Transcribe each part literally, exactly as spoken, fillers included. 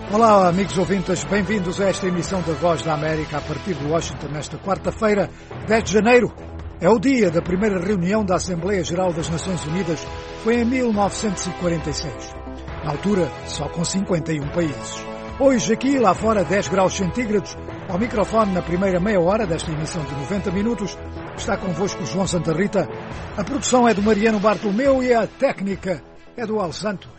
Olá, amigos ouvintes, bem-vindos a esta emissão da Voz da América a partir de Washington nesta quarta-feira, dez de janeiro. É o dia da primeira reunião da Assembleia Geral das Nações Unidas, foi em mil novecentos e quarenta e seis. Na altura, só com cinquenta e um países. Hoje, aqui e lá fora, dez graus centígrados. Ao microfone, na primeira meia hora desta emissão de noventa minutos, está convosco João Santa Rita. A produção é do Mariano Bartolomeu e a técnica é do Al Santos.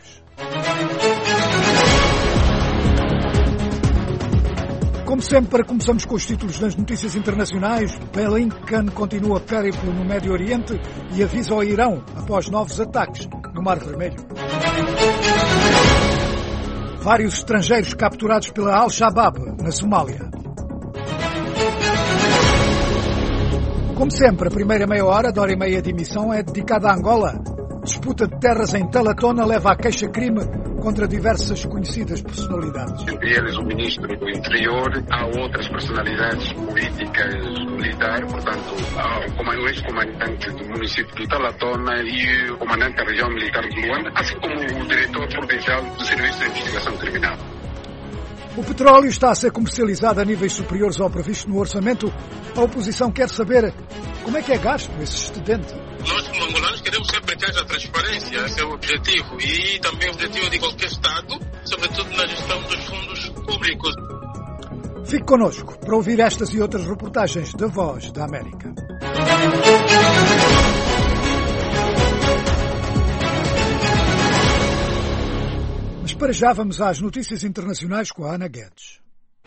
Como sempre, começamos com os títulos das notícias internacionais. Blinken continua périplo no Médio Oriente e avisa ao Irão após novos ataques no Mar Vermelho. Vários estrangeiros capturados pela Al-Shabaab na Somália. Como sempre, a primeira meia hora, da hora e meia de emissão, é dedicada a Angola. Disputa de terras em Talatona leva à queixa-crime contra diversas conhecidas personalidades. Entre eles o ministro do Interior, há outras personalidades políticas, militar, portanto, há o ex-comandante do município de Talatona e o comandante da região militar de Luanda, assim como o diretor provincial do Serviço de Investigação Criminal. O petróleo está a ser comercializado a níveis superiores ao previsto no orçamento. A oposição quer saber como é que é gasto esse excedente. Nós, como angolanos, queremos sempre que haja transparência, esse é o objetivo, e também o objetivo de qualquer Estado, sobretudo na gestão dos fundos públicos. Fique connosco para ouvir estas e outras reportagens da Voz da América. Mas para já vamos às notícias internacionais com a Ana Guedes.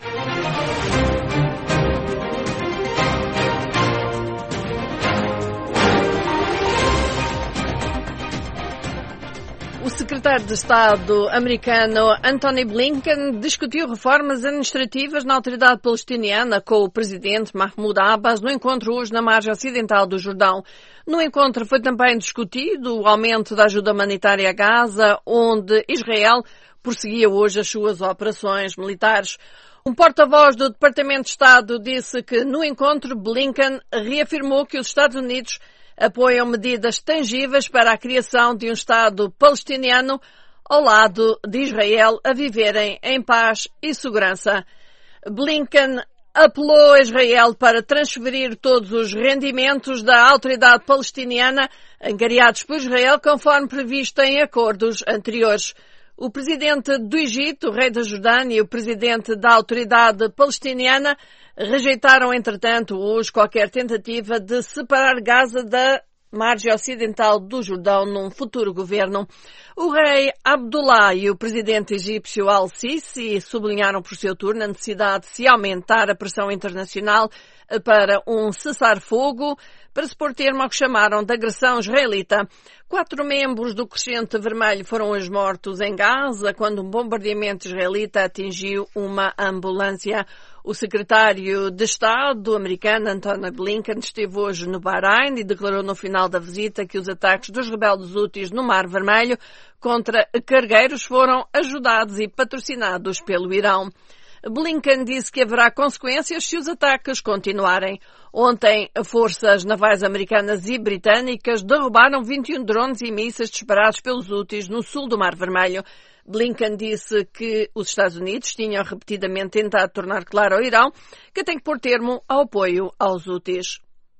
O secretário de Estado americano Antony Blinken discutiu reformas administrativas na autoridade palestiniana com o presidente Mahmoud Abbas no encontro hoje na margem ocidental do Jordão. No encontro foi também discutido o aumento da ajuda humanitária a Gaza, onde Israel prosseguia hoje as suas operações militares. Um porta-voz do Departamento de Estado disse que no encontro Blinken reafirmou que os Estados Unidos apoiam medidas tangíveis para a criação de um Estado palestiniano ao lado de Israel a viverem em paz e segurança. Blinken apelou a Israel para transferir todos os rendimentos da autoridade palestiniana angariados por Israel conforme previsto em acordos anteriores. O presidente do Egito, o rei da Jordânia e o presidente da autoridade palestiniana rejeitaram, entretanto, hoje qualquer tentativa de separar Gaza da margem ocidental do Jordão num futuro governo. O rei Abdullah e o presidente egípcio Al-Sisi sublinharam por seu turno a necessidade de se aumentar a pressão internacional para um cessar-fogo, para se pôr termo ao que chamaram de agressão israelita. Quatro membros do Crescente Vermelho foram hoje mortos em Gaza quando um bombardeamento israelita atingiu uma ambulância. O secretário de Estado americano, Antony Blinken, esteve hoje no Bahrein e declarou no final da visita que os ataques dos rebeldes houthis no Mar Vermelho contra cargueiros foram ajudados e patrocinados pelo Irão. Blinken disse que haverá consequências se os ataques continuarem. Ontem, forças navais americanas e britânicas derrubaram vinte e um drones e mísseis disparados pelos houthis no sul do Mar Vermelho. Blinken disse que os Estados Unidos tinham repetidamente tentado tornar claro ao Irão que tem que pôr termo ao apoio aos houthis.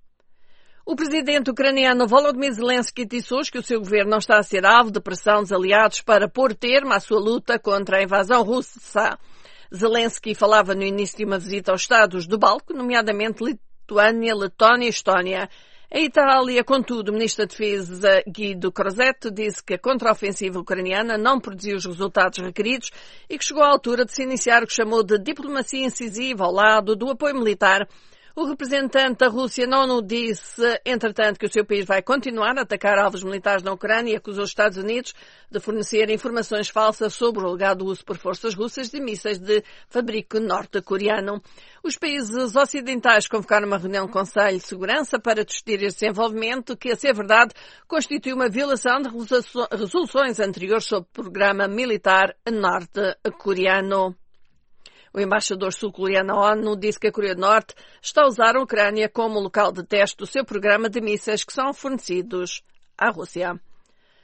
O presidente ucraniano Volodymyr Zelensky disse hoje que o seu governo não está a ser alvo de pressão dos aliados para pôr termo à sua luta contra a invasão russa. Zelensky falava no início de uma visita aos Estados do Báltico, nomeadamente Lituânia, Letónia e Estónia. A Itália, contudo, o ministro da Defesa Guido Crosetto disse que a contraofensiva ucraniana não produziu os resultados requeridos e que chegou à altura de se iniciar o que chamou de diplomacia incisiva ao lado do apoio militar. O representante da Rússia na ONU disse, entretanto, que o seu país vai continuar a atacar alvos militares na Ucrânia e acusou os Estados Unidos de fornecer informações falsas sobre o alegado uso por forças russas de mísseis de fabrico norte-coreano. Os países ocidentais convocaram uma reunião do Conselho de Segurança para discutir esse desenvolvimento que, a ser verdade, constitui uma violação de resoluções anteriores sobre o programa militar norte-coreano. O embaixador sul-coreano na ONU disse que a Coreia do Norte está a usar a Ucrânia como local de teste do seu programa de mísseis que são fornecidos à Rússia.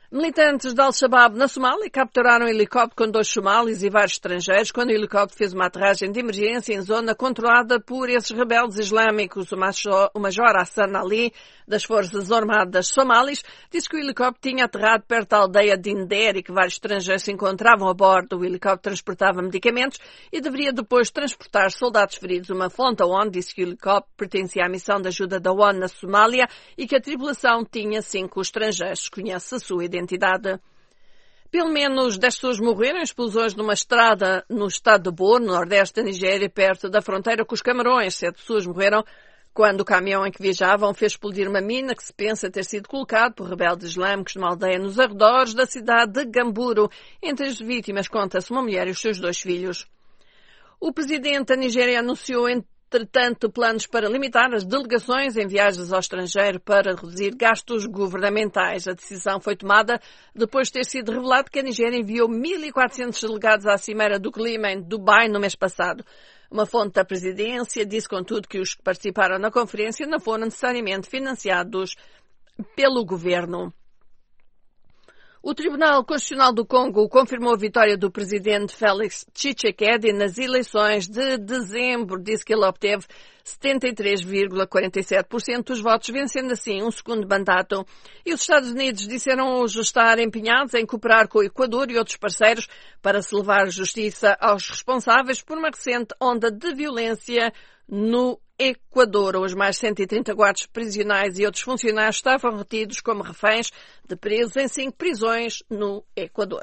Militantes de Al-Shabaab na Somália capturaram um helicóptero com dois somalis e vários estrangeiros quando o helicóptero fez uma aterragem de emergência em zona controlada por esses rebeldes islâmicos. O Major Hassan Ali, das Forças Armadas Somalis, disse que o helicóptero tinha aterrado perto da aldeia de Inder e que vários estrangeiros se encontravam a bordo. O helicóptero transportava medicamentos e deveria depois transportar soldados feridos. Uma fonte da ONU disse que o helicóptero pertencia à missão de ajuda da ONU na Somália e que a tripulação tinha cinco estrangeiros. Conhece a sua identidade. Identidade. Pelo menos dez pessoas morreram em explosões numa estrada no estado de Borno, no nordeste da Nigéria, perto da fronteira com os Camarões. Sete pessoas morreram quando o caminhão em que viajavam fez explodir uma mina que se pensa ter sido colocado por rebeldes islâmicos numa aldeia nos arredores da cidade de Gamburo. Entre as vítimas conta-se uma mulher e os seus dois filhos. O presidente da Nigéria anunciou Entretanto, planos para limitar as delegações em viagens ao estrangeiro para reduzir gastos governamentais. A decisão foi tomada depois de ter sido revelado que a Nigéria enviou mil e quatrocentos delegados à Cimeira do Clima em Dubai no mês passado. Uma fonte da presidência disse, contudo, que os que participaram na conferência não foram necessariamente financiados pelo governo. O Tribunal Constitucional do Congo confirmou a vitória do presidente Félix Tshisekedi nas eleições de dezembro. Disse que ele obteve setenta e três vírgula quarenta e sete por cento dos votos, vencendo assim um segundo mandato. E os Estados Unidos disseram hoje estar empenhados em cooperar com o Equador e outros parceiros para se levar justiça aos responsáveis por uma recente onda de violência no Equador. Os mais cento e trinta guardas prisionais e outros funcionários estavam retidos como reféns de presos em cinco prisões no Equador.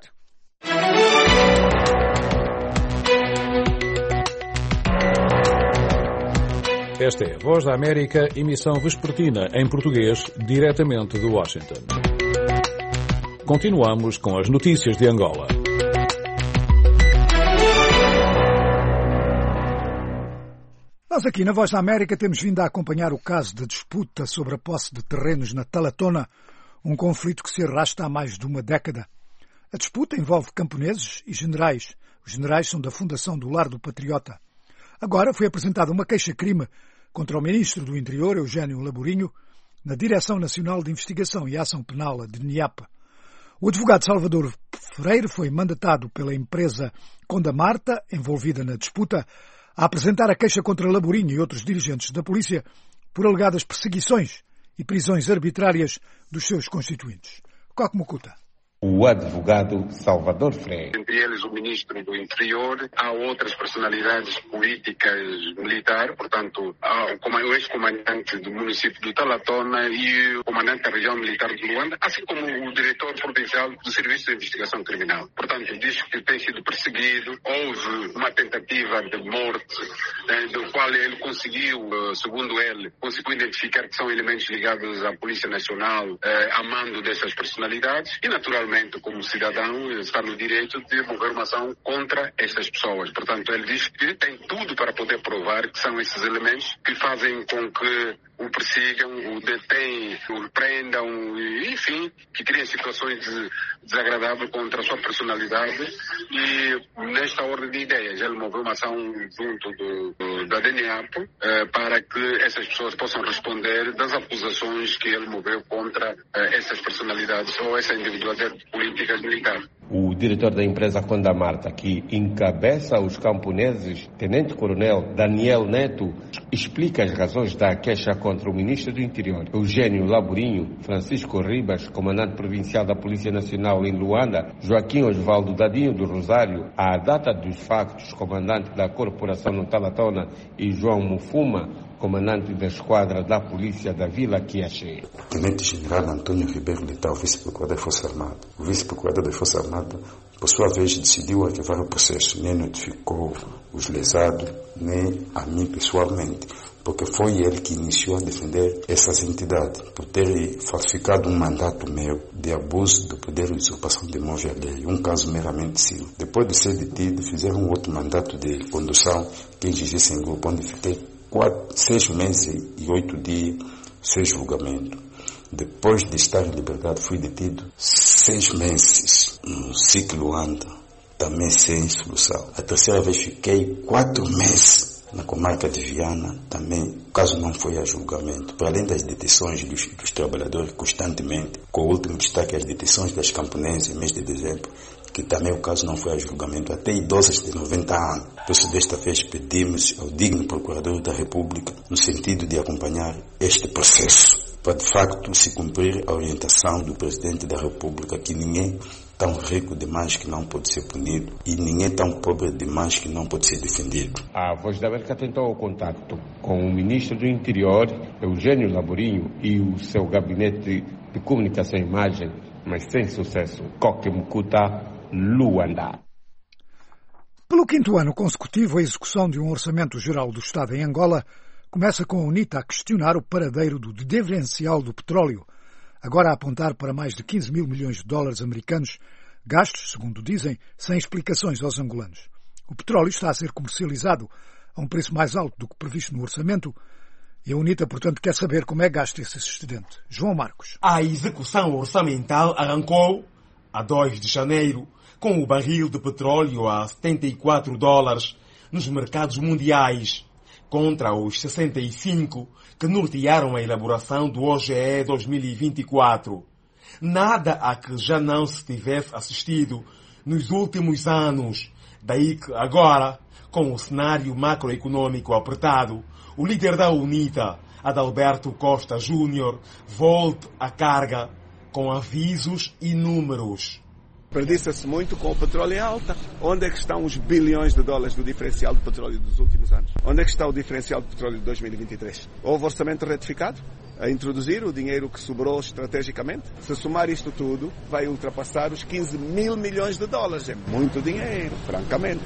Esta é a Voz da América, emissão vespertina em português, diretamente de Washington. Continuamos com as notícias de Angola. Nós aqui na Voz da América temos vindo a acompanhar o caso da disputa sobre a posse de terrenos na Talatona, um conflito que se arrasta há mais de uma década. A disputa envolve camponeses e generais. Os generais são da Fundação do Lar do Patriota. Agora foi apresentada uma queixa-crime contra o ministro do Interior, Eugênio Laborinho, na Direção Nacional de Investigação e Ação Penal, a DNIAP. O advogado Salvador Freire foi mandatado pela empresa Condamarta, envolvida na disputa, a apresentar a queixa contra Laborinho e outros dirigentes da polícia por alegadas perseguições e prisões arbitrárias dos seus constituintes. Coque Mucuta. O advogado Salvador Freire. Entre eles o ministro do Interior, há outras personalidades políticas militares, portanto, há o ex-comandante do município de Talatona e o comandante da região militar de Luanda, assim como o diretor provincial do Serviço de Investigação Criminal. Portanto, diz que tem sido perseguido, houve uma tentativa de morte, eh, do qual ele conseguiu, segundo ele, conseguiu identificar que são elementos ligados à Polícia Nacional, eh, a mando dessas personalidades e, naturalmente, como cidadão, está no direito de mover uma ação contra essas pessoas. Portanto, ele diz que tem tudo para poder provar que são esses elementos que fazem com que o persigam, o detêm, o prendam, enfim, que criem situações desagradáveis contra a sua personalidade. E nesta ordem de ideias, ele moveu uma ação junto do, do, da DNIAP eh, para que essas pessoas possam responder das acusações que ele moveu contra eh, essas personalidades ou essa individualidade políticas militares. O diretor da empresa Condamarta, que encabeça os camponeses, Tenente-Coronel Daniel Neto, explica as razões da queixa contra o ministro do Interior, Eugênio Laborinho, Francisco Ribas, comandante provincial da Polícia Nacional em Luanda, Joaquim Osvaldo Dadinho do Rosário, à data dos factos, comandante da Corporação no Talatona, e João Mufuma, comandante da esquadra da polícia da Vila Quiaché. Tenente-General Antônio Ribeiro Letal, vice-procurador da Força Armada. O vice-procurador da Força Armada, por sua vez, decidiu arquivar o processo, nem notificou os lesados, nem a mim pessoalmente, porque foi ele que iniciou a defender essas entidades, por ter falsificado um mandato meu de abuso do poder e usurpação de imóvel alheio, um caso meramente civil. Depois de ser detido, fizeram um outro mandato de condução que exigisse em grupo, onde fiquei Quatro, seis meses e oito dias sem julgamento. Depois de estar em liberdade, fui detido seis meses no ciclo Luanda, também sem solução. A terceira vez fiquei quatro meses Na comarca de Viana, também o caso não foi a julgamento. Para além das detenções dos, dos trabalhadores constantemente, com o último destaque as detenções das camponesas em mês de dezembro, que também o caso não foi a julgamento, até idosas de noventa anos. Por isso, desta vez, pedimos ao digno Procurador da República no sentido de acompanhar este processo, para de facto se cumprir a orientação do Presidente da República, que ninguém tão rico demais que não pode ser punido e ninguém tão pobre demais que não pode ser defendido. A Voz da América tentou o contato com o Ministro do Interior, Eugênio Laburinho, e o seu gabinete de comunicação e imagem, mas sem sucesso. Koke Mukuta, Luanda. Pelo quinto ano consecutivo, a execução de um orçamento geral do Estado em Angola começa com a UNITA a questionar o paradeiro do diferencial do petróleo, agora a apontar para mais de quinze mil milhões de dólares americanos, gastos, segundo dizem, sem explicações aos angolanos. O petróleo está a ser comercializado a um preço mais alto do que previsto no orçamento e a UNITA, portanto, quer saber como é gasto esse excedente. João Marcos. A execução orçamental arrancou a dois de janeiro, com o barril de petróleo a setenta e quatro dólares nos mercados mundiais, contra os sessenta e cinco que nortearam a elaboração do O G E dois mil e vinte e quatro. Nada a que já não se tivesse assistido nos últimos anos. Daí que agora, com o cenário macroeconômico apertado, o líder da UNITA, Adalberto Costa Júnior, volte à carga com avisos e números. Perdiça-se muito com o petróleo em alta. Onde é que estão os bilhões de dólares do diferencial do petróleo dos últimos anos? Onde é que está o diferencial do petróleo de dois mil e vinte e três? Houve orçamento retificado a introduzir o dinheiro que sobrou estrategicamente? Se somar isto tudo, vai ultrapassar os quinze mil milhões de dólares. É muito dinheiro, francamente.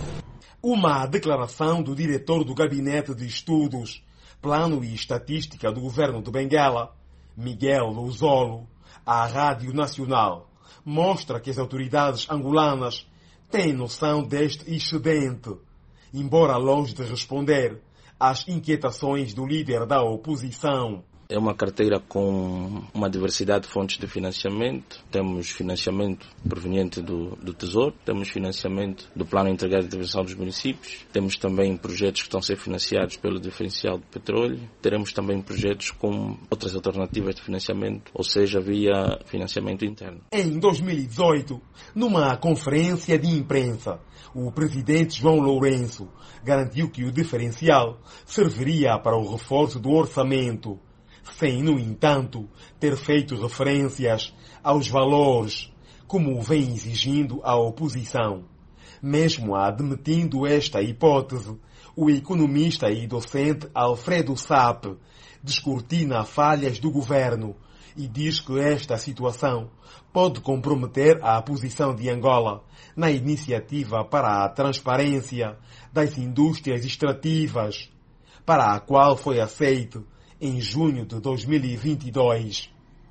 Uma declaração do diretor do Gabinete de Estudos, Plano e Estatística do Governo de Benguela, Miguel Luzolo, à Rádio Nacional, mostra que as autoridades angolanas têm noção deste excedente, embora longe de responder às inquietações do líder da oposição. É uma carteira com uma diversidade de fontes de financiamento. Temos financiamento proveniente do, do Tesouro, temos financiamento do Plano Integrado de Intervenção dos Municípios, temos também projetos que estão a ser financiados pelo diferencial do petróleo, teremos também projetos com outras alternativas de financiamento, ou seja, via financiamento interno. Em dois mil e dezoito, numa conferência de imprensa, o presidente João Lourenço garantiu que o diferencial serviria para o reforço do orçamento, sem, no entanto, ter feito referências aos valores, como vem exigindo a oposição. Mesmo admitindo esta hipótese, o economista e docente Alfredo Sapp descortina falhas do governo e diz que esta situação pode comprometer a posição de Angola na iniciativa para a transparência das indústrias extrativas, para a qual foi aceito em junho de dois mil e vinte e dois.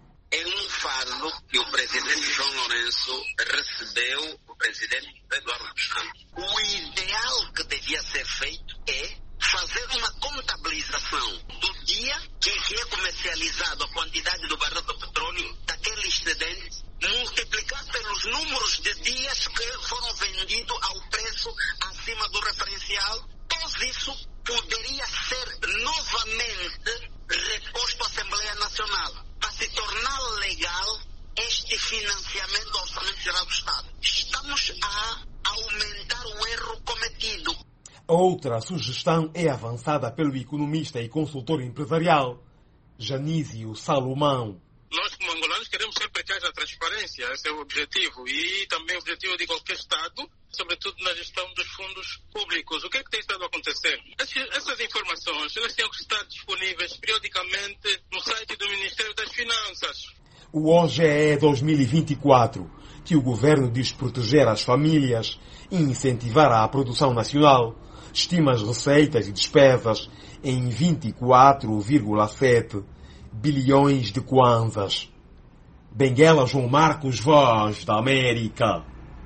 É um fardo que o presidente João Lourenço recebeu do presidente Eduardo Santos. O ideal que devia ser feito é fazer uma contabilização do dia que é comercializado a quantidade do barril de petróleo daquele excedente, multiplicar pelos números de dias que foram vendidos ao preço acima do referencial. Todo isso poderia ser novamente reposto à Assembleia Nacional para se tornar legal este financiamento do Orçamento Geral do Estado. Estamos a aumentar o erro cometido. Outra sugestão é avançada pelo economista e consultor empresarial Janísio Salomão. Nós, como angolanos, queremos ser precaros à transparência, esse é o objetivo, e também o objetivo de qualquer Estado, sobretudo na gestão dos fundos públicos. O que é que tem estado a acontecer? Essas informações, elas têm que estar disponíveis periodicamente no site do Ministério das Finanças. O O G E dois mil e vinte e quatro, que o governo diz proteger as famílias e incentivar a produção nacional, estima as receitas e despesas em vinte e quatro vírgula sete bilhões de kwanzas. Benguela, João Marcos, Voz da América.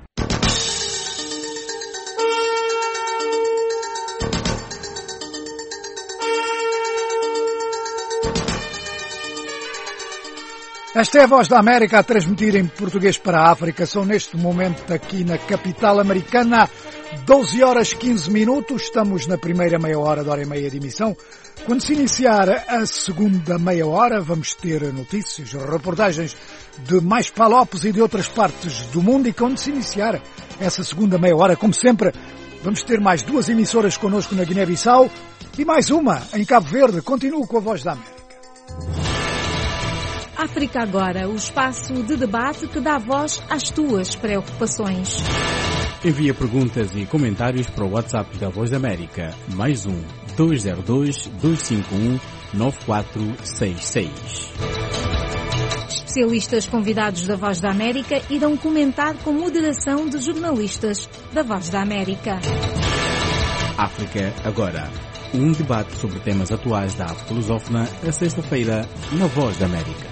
Esta é a Voz da América a transmitir em português para a África. São neste momento aqui na capital americana doze horas e quinze minutos, estamos na primeira meia hora, de hora e meia de emissão. Quando se iniciar a segunda meia hora, vamos ter notícias, reportagens de mais Palopes e de outras partes do mundo. E quando se iniciar essa segunda meia hora, como sempre, vamos ter mais duas emissoras connosco na Guiné-Bissau e mais uma em Cabo Verde. Continuo com a Voz da América. África Agora, o espaço de debate que dá voz às tuas preocupações. Envia perguntas e comentários para o WhatsApp da Voz da América, mais um, dois zero dois, dois cinco um, nove quatro seis seis. Especialistas convidados da Voz da América irão comentar com moderação de jornalistas da Voz da América. África Agora, um debate sobre temas atuais da África lusófona, a sexta-feira, na Voz da América.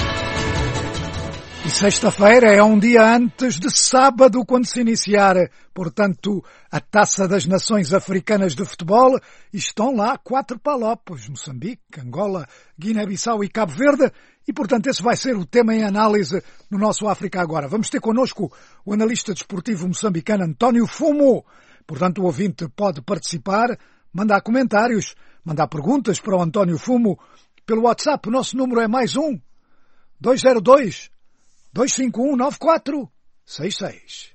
E sexta-feira é um dia antes de sábado, quando se iniciar, portanto, a Taça das Nações Africanas de Futebol. E estão lá quatro Palopes, Moçambique, Angola, Guiné-Bissau e Cabo Verde. E, portanto, esse vai ser o tema em análise no nosso África Agora. Vamos ter connosco o analista desportivo moçambicano António Fumo. Portanto, o ouvinte pode participar, mandar comentários, mandar perguntas para o António Fumo pelo WhatsApp. O nosso número é mais um, dois zero dois, dois cinco um, nove quatro seis seis.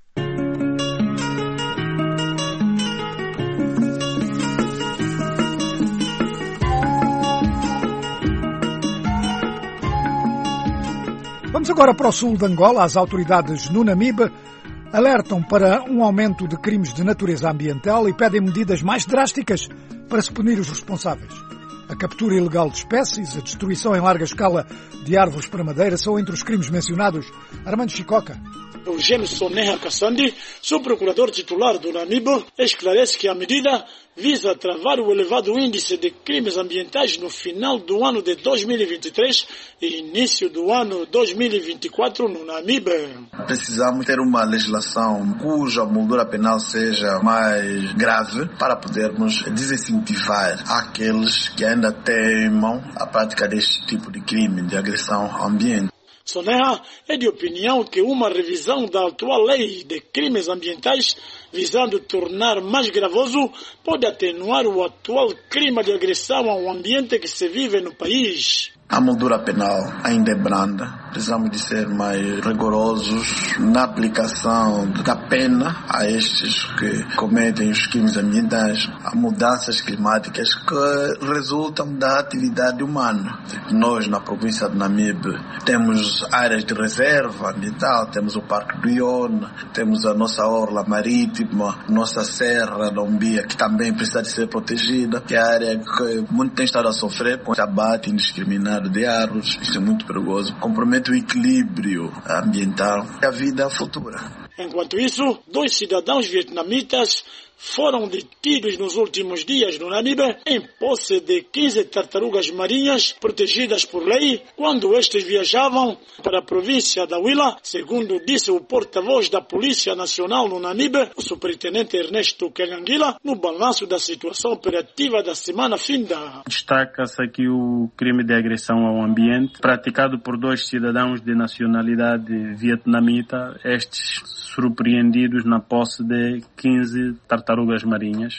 Vamos agora para o sul de Angola. As autoridades no Namibe alertam para um aumento de crimes de natureza ambiental e pedem medidas mais drásticas para se punir os responsáveis. A captura ilegal de espécies, a destruição em larga escala de árvores para madeira são entre os crimes mencionados. Armando Chicoca. Eugênio Soneha Kassandi, subprocurador titular do Namibe, esclarece que a medida visa travar o elevado índice de crimes ambientais no final do ano de dois mil e vinte e três e início do ano dois mil e vinte e quatro no Namibe. Precisamos ter uma legislação cuja moldura penal seja mais grave para podermos desincentivar aqueles que ainda teimam a prática deste tipo de crime de agressão ao ambiente. Soneha é de opinião que uma revisão da atual lei de crimes ambientais visando tornar mais gravoso pode atenuar o atual crime de agressão ao ambiente que se vive no país. A moldura penal ainda é branda. Precisamos de ser mais rigorosos na aplicação da pena a estes que cometem os crimes ambientais. Há mudanças climáticas que resultam da atividade humana. Nós, na província de Namibe, temos áreas de reserva ambiental, temos o Parque do Ione, temos a nossa orla marítima, nossa Serra da Umbia, que também precisa de ser protegida, que é a área que muito tem estado a sofrer com o abate indiscriminado de árvores. Isso é muito perigoso. Compromete o equilíbrio ambiental e a vida futura. Enquanto isso, dois cidadãos vietnamitas foram detidos nos últimos dias no Namibe em posse de quinze tartarugas marinhas protegidas por lei quando estes viajavam para a província da Huila, segundo disse o porta-voz da Polícia Nacional no Namibe, o superintendente Ernesto Kelanguila, no balanço da situação operativa da semana finda. Destaca-se aqui o crime de agressão ao ambiente praticado por dois cidadãos de nacionalidade vietnamita, estes surpreendidos na posse de quinze tartarugas marinhas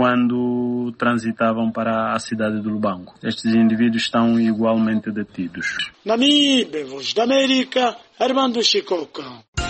quando transitavam para a cidade de Lubango. Estes indivíduos estão igualmente detidos. Namibe, Voz da América, Armando Chicoca.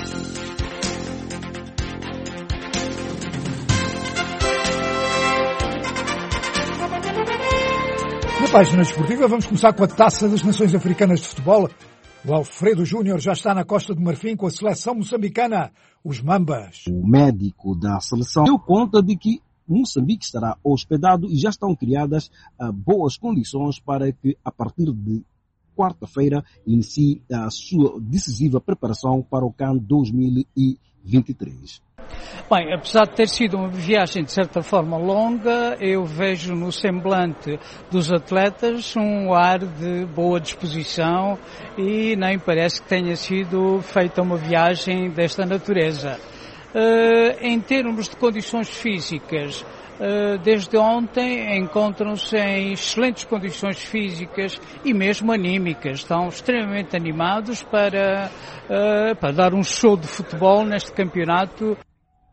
Na página desportiva vamos começar com a Taça das Nações Africanas de Futebol. O Alfredo Júnior já está na Costa do Marfim com a seleção moçambicana, os Mambas. O médico da seleção deu conta de que Moçambique estará hospedado e já estão criadas uh, boas condições para que, a partir de quarta-feira, inicie a sua decisiva preparação para o CAN dois mil e vinte e três. Bem, apesar de ter sido uma viagem de certa forma longa, eu vejo no semblante dos atletas um ar de boa disposição e nem parece que tenha sido feita uma viagem desta natureza. Uh, em termos de condições físicas, uh, desde ontem encontram-se em excelentes condições físicas e mesmo anímicas. Estão extremamente animados para, uh, para dar um show de futebol neste campeonato.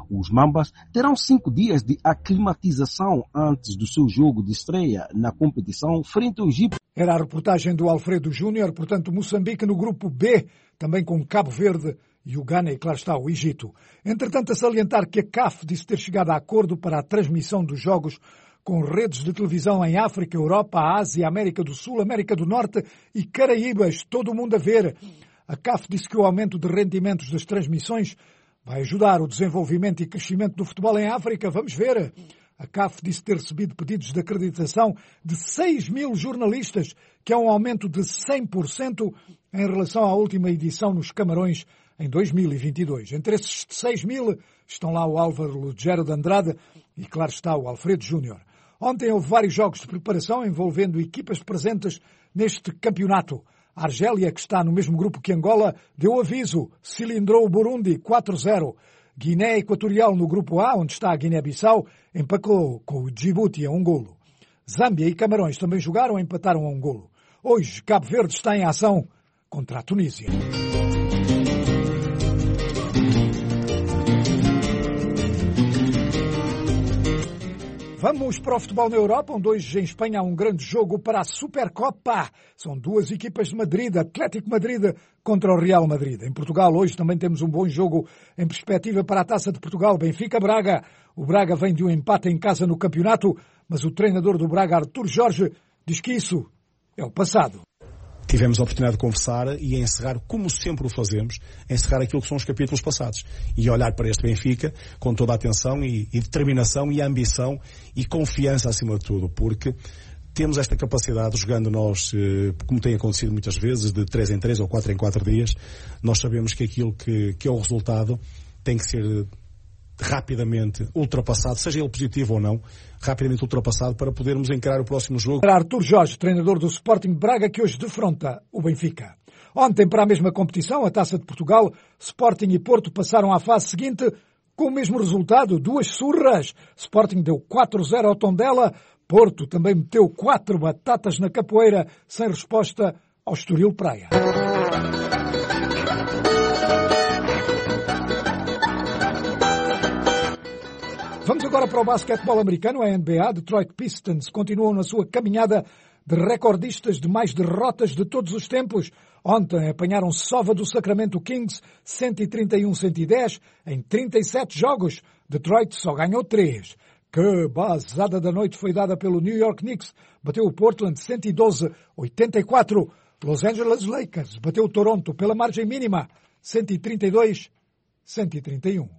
Os Mambas terão cinco dias de aclimatização antes do seu jogo de estreia na competição frente ao Egito. Era a reportagem do Alfredo Júnior, portanto Moçambique no grupo B, também com Cabo Verde e o Ghana e, claro está, o Egito. Entretanto, a salientar que a C A F disse ter chegado a acordo para a transmissão dos jogos com redes de televisão em África, Europa, Ásia, América do Sul, América do Norte e Caraíbas, todo o mundo a ver. A C A F disse que o aumento de rendimentos das transmissões vai ajudar o desenvolvimento e crescimento do futebol em África. Vamos ver. A C A F disse ter recebido pedidos de acreditação de seis mil jornalistas, que é um aumento de cem por cento em relação à última edição nos Camarões em dois mil e vinte e dois. Entre esses seis mil estão lá o Álvaro Lugero de Andrade e, claro está, o Alfredo Júnior. Ontem houve vários jogos de preparação envolvendo equipas presentes neste campeonato. A Argélia, que está no mesmo grupo que Angola, deu aviso, cilindrou o Burundi quatro a zero. Guiné Equatorial no grupo A, onde está a Guiné-Bissau, empatou com o Djibouti a um golo. Zâmbia e Camarões também jogaram e empataram a um golo. Hoje, Cabo Verde está em ação contra a Tunísia. Vamos para o futebol na Europa, onde hoje em Espanha há um grande jogo para a Supercopa. São duas equipas de Madrid, Atlético Madrid contra o Real Madrid. Em Portugal, hoje também temos um bom jogo em perspectiva para a Taça de Portugal, Benfica-Braga. O Braga vem de um empate em casa no campeonato, mas o treinador do Braga, Artur Jorge, diz que isso é o passado. Tivemos a oportunidade de conversar e encerrar, como sempre o fazemos, encerrar aquilo que são os capítulos passados. E olhar para este Benfica com toda a atenção e, e determinação e ambição e confiança acima de tudo, porque temos esta capacidade, jogando nós, como tem acontecido muitas vezes, de três em três ou quatro em quatro dias, nós sabemos que aquilo que, que é o resultado tem que ser rapidamente ultrapassado, seja ele positivo ou não, rapidamente ultrapassado para podermos encarar o próximo jogo. Para Artur Jorge, treinador do Sporting Braga, que hoje defronta o Benfica. Ontem, para a mesma competição, a Taça de Portugal, Sporting e Porto passaram à fase seguinte com o mesmo resultado, duas surras. Sporting deu quatro a zero ao Tondela, Porto também meteu quatro batatas na capoeira, sem resposta ao Estoril Praia. Vamos agora para o basquetebol americano, a N B A. Detroit Pistons continuam na sua caminhada de recordistas de mais derrotas de todos os tempos. Ontem apanharam sova do Sacramento Kings, cento e trinta e um a cento e dez, em trinta e sete jogos. Detroit só ganhou três. Que basada da noite foi dada pelo New York Knicks. Bateu o Portland cento e doze a oitenta e quatro. Los Angeles Lakers bateu o Toronto pela margem mínima, cento e trinta e dois a cento e trinta e um.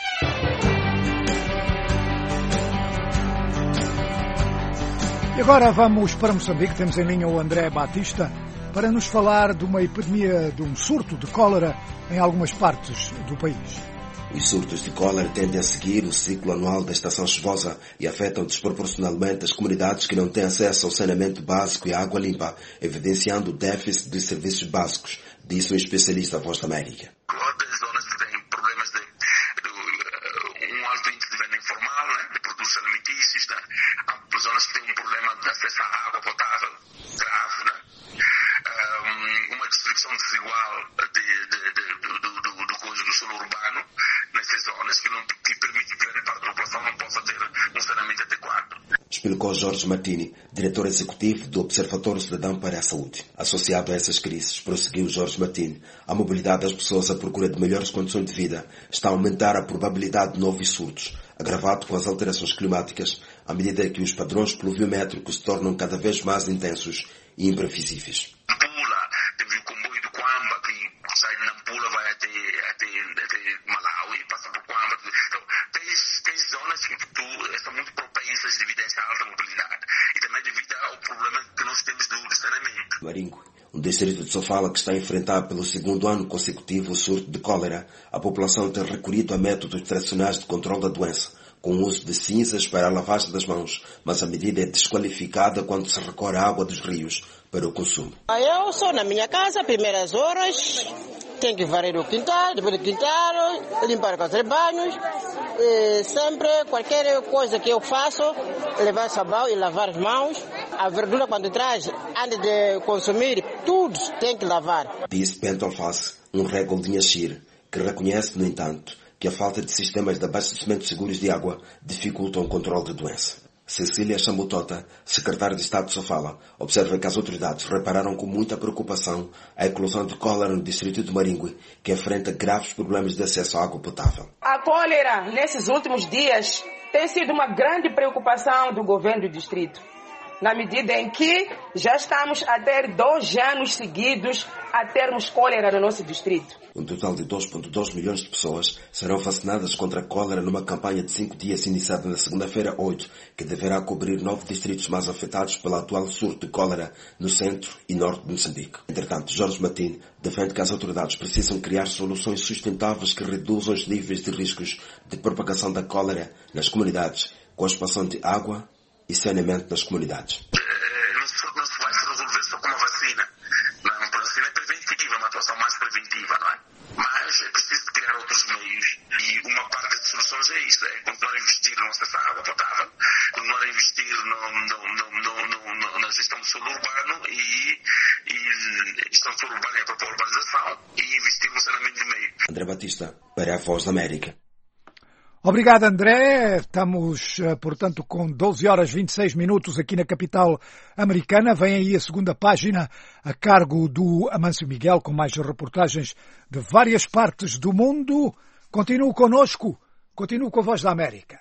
E agora vamos para Moçambique. Temos em linha o André Batista para nos falar de uma epidemia, de um surto de cólera em algumas partes do país. Os surtos de cólera tendem a seguir o ciclo anual da estação chuvosa e afetam desproporcionalmente as comunidades que não têm acesso ao saneamento básico e água limpa, evidenciando o déficit de serviços básicos, disse um especialista da Voz da América. Outras zonas têm problemas de, de, de um alto índice de venda informal, né, de produtos alimentícios, né? Há zonas que têm um problema de acesso à água potável grave, né? Um, uma distribuição desigual de, de, de, do, do, do, do, do solo urbano nessas zonas que, não, que permite que grande parte da população não possa ter um saneamento adequado. Explicou Jorge Martini, diretor executivo do Observatório Cidadão para a Saúde. Associado a essas crises, prosseguiu Jorge Martini, a mobilidade das pessoas à procura de melhores condições de vida está a aumentar a probabilidade de novos surtos, agravado com as alterações climáticas, à medida que os padrões pluviométricos se tornam cada vez mais intensos e imprevisíveis. Nampula, temos o comboio do Quamba, que sai de Nampula, vai até, até, até Malawi, passa por Quamba. Então, tem, tem zonas que tu, são muito propensas devido a essa alta mobilidade e também devido ao problema que nós temos do, do saneamento. Maringo, um distrito de Sofala que está a enfrentar pelo segundo ano consecutivo o surto de cólera, a população tem recorrido a métodos tradicionais de controle da doença, com o uso de cinzas para a lavagem das mãos, mas a medida é desqualificada quando se recorre à água dos rios para o consumo. Eu sou na minha casa, primeiras horas, tenho que varrer o quintal, depois do quintal, limpar com os rebanhos, e sempre, qualquer coisa que eu faço, levar sabão e lavar as mãos. A verdura quando traz, antes de consumir, tudo tem que lavar. Disse Bento Alface, um régol de Nhashir, que reconhece, no entanto, que a falta de sistemas de abastecimento seguros de água dificultam o controle da doença. Cecília Chambutota, secretária de Estado de Sofala, observa que as autoridades repararam com muita preocupação a eclosão de cólera no distrito de Maringue, que enfrenta graves problemas de acesso à água potável. A cólera, nesses últimos dias, tem sido uma grande preocupação do governo do distrito, na medida em que já estamos a ter dois anos seguidos a termos cólera no nosso distrito. Um total de dois vírgula dois milhões de pessoas serão vacinadas contra a cólera numa campanha de cinco dias iniciada na segunda-feira oito, que deverá cobrir nove distritos mais afetados pela atual surto de cólera no centro e norte de Moçambique. Entretanto, Jorge Martin defende que as autoridades precisam criar soluções sustentáveis que reduzam os níveis de riscos de propagação da cólera nas comunidades, com a expansão de água e saneamento nas comunidades. Não se, não se vai se resolver só com uma vacina. Não, uma vacina é preventiva, uma atuação mais preventiva, não é? Mas é preciso criar outros meios e uma parte das soluções é isso, é continuar a investir no acesso à água potável, continuar a investir no, no, no, no, no, na gestão do solo urbano e, e gestão do solo urbano e a própria urbanização e investir no saneamento de meio. André Batista, para a Voz da América. Obrigado, André. Estamos, portanto, com doze horas e vinte e seis minutos aqui na capital americana. Vem aí a segunda página a cargo do Amâncio Miguel, com mais reportagens de várias partes do mundo. Continue connosco. Continue com a Voz da América.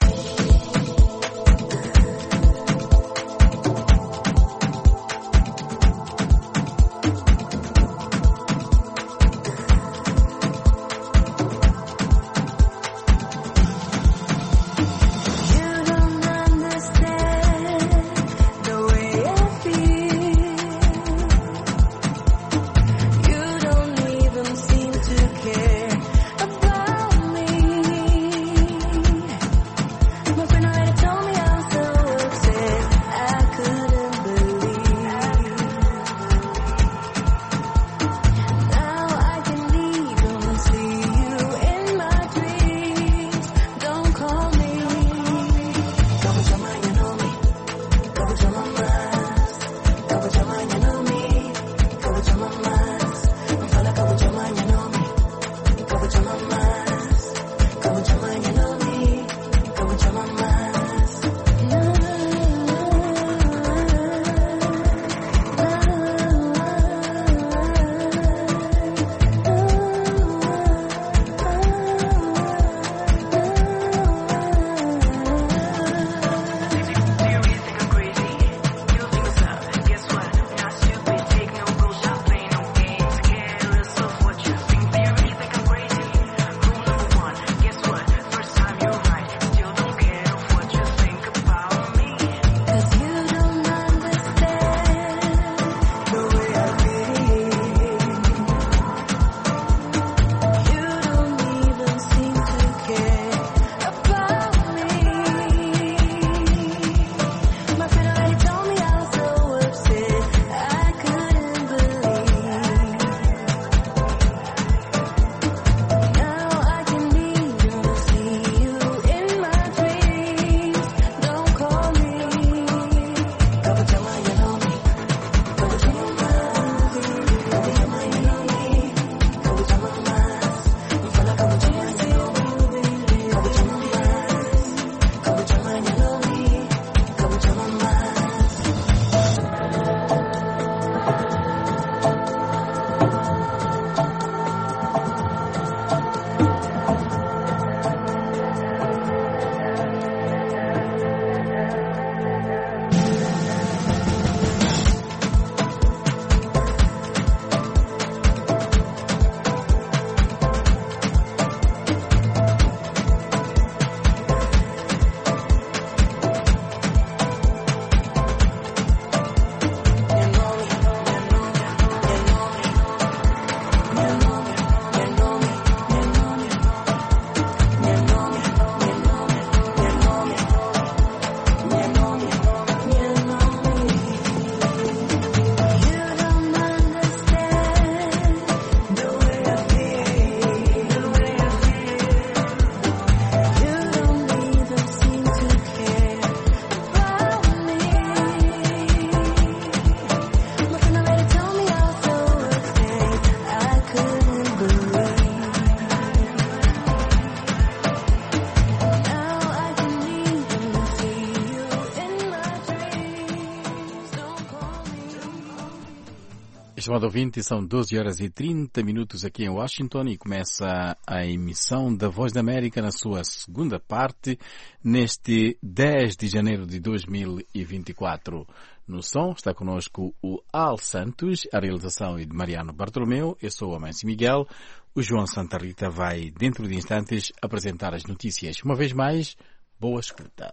Estimado ouvinte, são doze horas e trinta minutos aqui em Washington e começa a emissão da Voz da América na sua segunda parte, neste dez de janeiro de dois mil e vinte e quatro. No som está conosco o Al Santos, a realização é de Mariano Bartolomeu, eu sou o Amancio Miguel. O João Santa Rita vai, dentro de instantes, apresentar as notícias. Uma vez mais, boa escuta.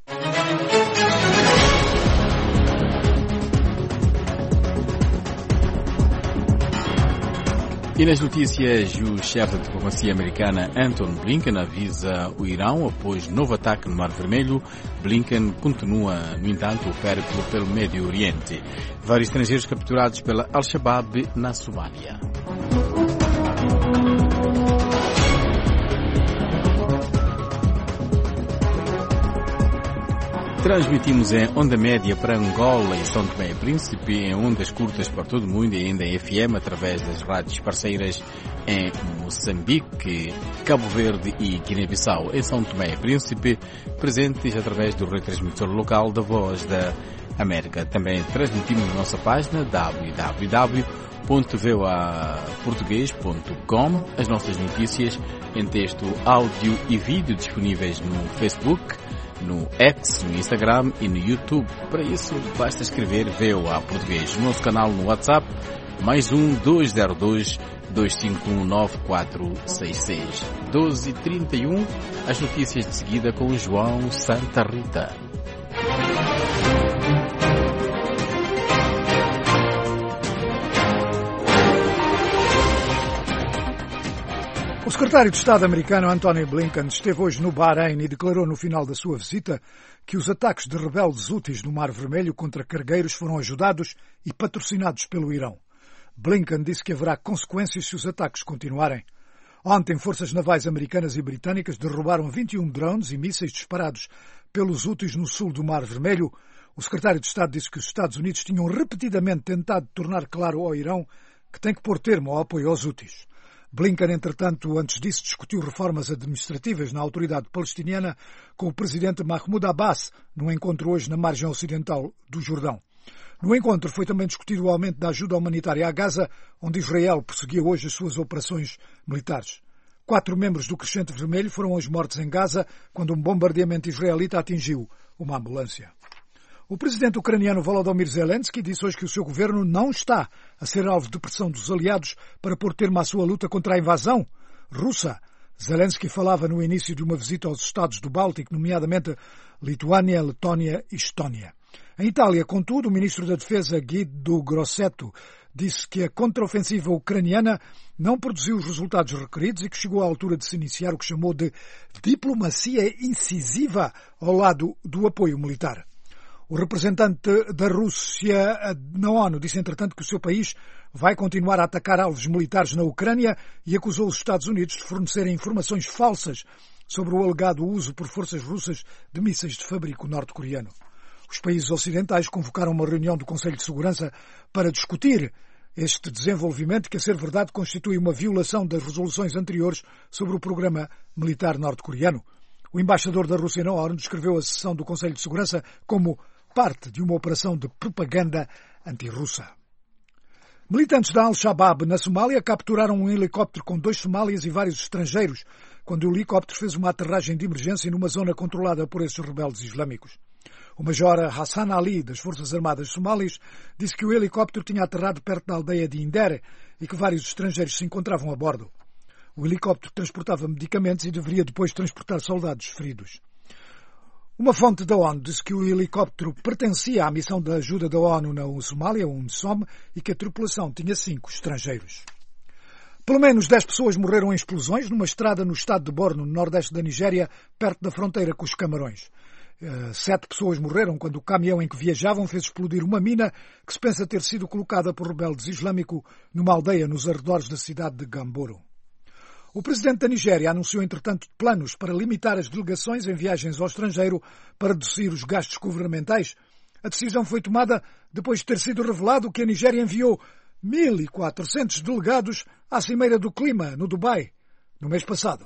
E nas notícias, o chefe da diplomacia americana Antony Blinken avisa o Irão após novo ataque no Mar Vermelho. Blinken continua, no entanto, o périplo pelo Médio Oriente. Vários estrangeiros capturados pela Al-Shabaab na Somália. Transmitimos em onda média para Angola e São Tomé e Príncipe, em ondas curtas para todo o mundo e ainda em F M através das rádios parceiras em Moçambique, Cabo Verde e Guiné-Bissau. Em São Tomé e Príncipe, presentes através do retransmissor local da Voz da América. Também transmitimos na nossa página w w w ponto v o a português ponto com, as nossas notícias em texto, áudio e vídeo disponíveis no Facebook, no X, no Instagram e no YouTube. Para isso, basta escrever V O A Português. O nosso canal no WhatsApp, mais um dois zero dois, dois cinco um, nove quatro seis seis. doze e trinta e um, as notícias de seguida com o João Santa Rita. O secretário de Estado americano Antony Blinken esteve hoje no Bahrein e declarou no final da sua visita que os ataques de rebeldes úteis no Mar Vermelho contra cargueiros foram ajudados e patrocinados pelo Irão. Blinken disse que haverá consequências se os ataques continuarem. Ontem, forças navais americanas e britânicas derrubaram vinte e um drones e mísseis disparados pelos úteis no sul do Mar Vermelho. O secretário de Estado disse que os Estados Unidos tinham repetidamente tentado tornar claro ao Irão que tem que pôr termo ao apoio aos úteis. Blinken, entretanto, antes disso, discutiu reformas administrativas na autoridade palestiniana com o presidente Mahmoud Abbas, num encontro hoje na margem ocidental do Jordão. No encontro foi também discutido o aumento da ajuda humanitária a Gaza, onde Israel prosseguiu hoje as suas operações militares. Quatro membros do Crescente Vermelho foram hoje mortos em Gaza quando um bombardeamento israelita atingiu uma ambulância. O presidente ucraniano Volodymyr Zelensky disse hoje que o seu governo não está a ser alvo de pressão dos aliados para pôr termo à sua luta contra a invasão russa. Zelensky falava no início de uma visita aos Estados do Báltico, nomeadamente Lituânia, Letónia e Estónia. Em Itália, contudo, o ministro da Defesa, Guido Grossetto, disse que a contraofensiva ucraniana não produziu os resultados requeridos e que chegou à altura de se iniciar o que chamou de diplomacia incisiva ao lado do apoio militar. O representante da Rússia na ONU disse, entretanto, que o seu país vai continuar a atacar alvos militares na Ucrânia e acusou os Estados Unidos de fornecerem informações falsas sobre o alegado uso por forças russas de mísseis de fabrico norte-coreano. Os países ocidentais convocaram uma reunião do Conselho de Segurança para discutir este desenvolvimento que, a ser verdade, constitui uma violação das resoluções anteriores sobre o programa militar norte-coreano. O embaixador da Rússia na ONU descreveu a sessão do Conselho de Segurança como parte de uma operação de propaganda anti-russa. Militantes da Al-Shabaab na Somália capturaram um helicóptero com dois somálias e vários estrangeiros quando o helicóptero fez uma aterragem de emergência numa zona controlada por esses rebeldes islâmicos. O major Hassan Ali, das Forças Armadas Somálias, disse que o helicóptero tinha aterrado perto da aldeia de Indere e que vários estrangeiros se encontravam a bordo. O helicóptero transportava medicamentos e deveria depois transportar soldados feridos. Uma fonte da ONU disse que o helicóptero pertencia à missão de ajuda da ONU na Somália, o UNSOM, e que a tripulação tinha cinco estrangeiros. Pelo menos dez pessoas morreram em explosões numa estrada no estado de Borno, no nordeste da Nigéria, perto da fronteira com os Camarões. Sete pessoas morreram quando o caminhão em que viajavam fez explodir uma mina que se pensa ter sido colocada por rebeldes islâmicos numa aldeia nos arredores da cidade de Gamboro. O presidente da Nigéria anunciou, entretanto, planos para limitar as delegações em viagens ao estrangeiro para reduzir os gastos governamentais. A decisão foi tomada depois de ter sido revelado que a Nigéria enviou mil e quatrocentos delegados à Cimeira do Clima, no Dubai, no mês passado.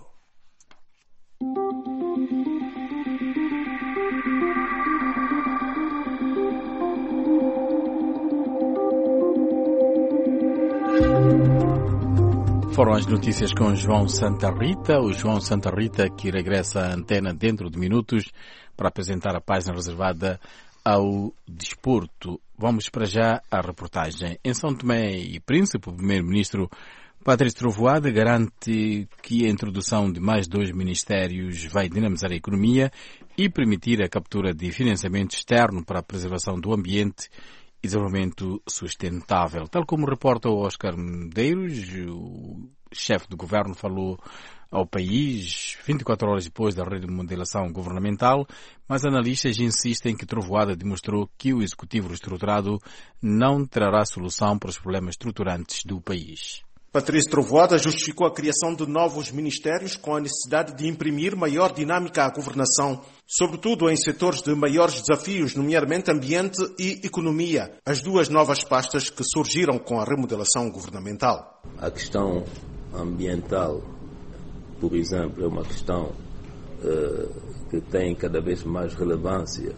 Foram as notícias com João Santa Rita. O João Santa Rita que regressa à antena dentro de minutos para apresentar a página reservada ao desporto. Vamos para já à reportagem. Em São Tomé e Príncipe, o primeiro-ministro Patrício Trovoada garante que a introdução de mais dois ministérios vai dinamizar a economia e permitir a captura de financiamento externo para a preservação do ambiente e desenvolvimento sustentável. Tal como reporta o Oscar Medeiros, o chefe do governo falou ao país vinte e quatro horas depois da remodelação governamental, mas analistas insistem que Trovoada demonstrou que o executivo reestruturado não trará solução para os problemas estruturantes do país. Patrício Trovoada justificou a criação de novos ministérios com a necessidade de imprimir maior dinâmica à governação, sobretudo em setores de maiores desafios, nomeadamente ambiente e economia, as duas novas pastas que surgiram com a remodelação governamental. A questão ambiental, por exemplo, é uma questão uh, que tem cada vez mais relevância,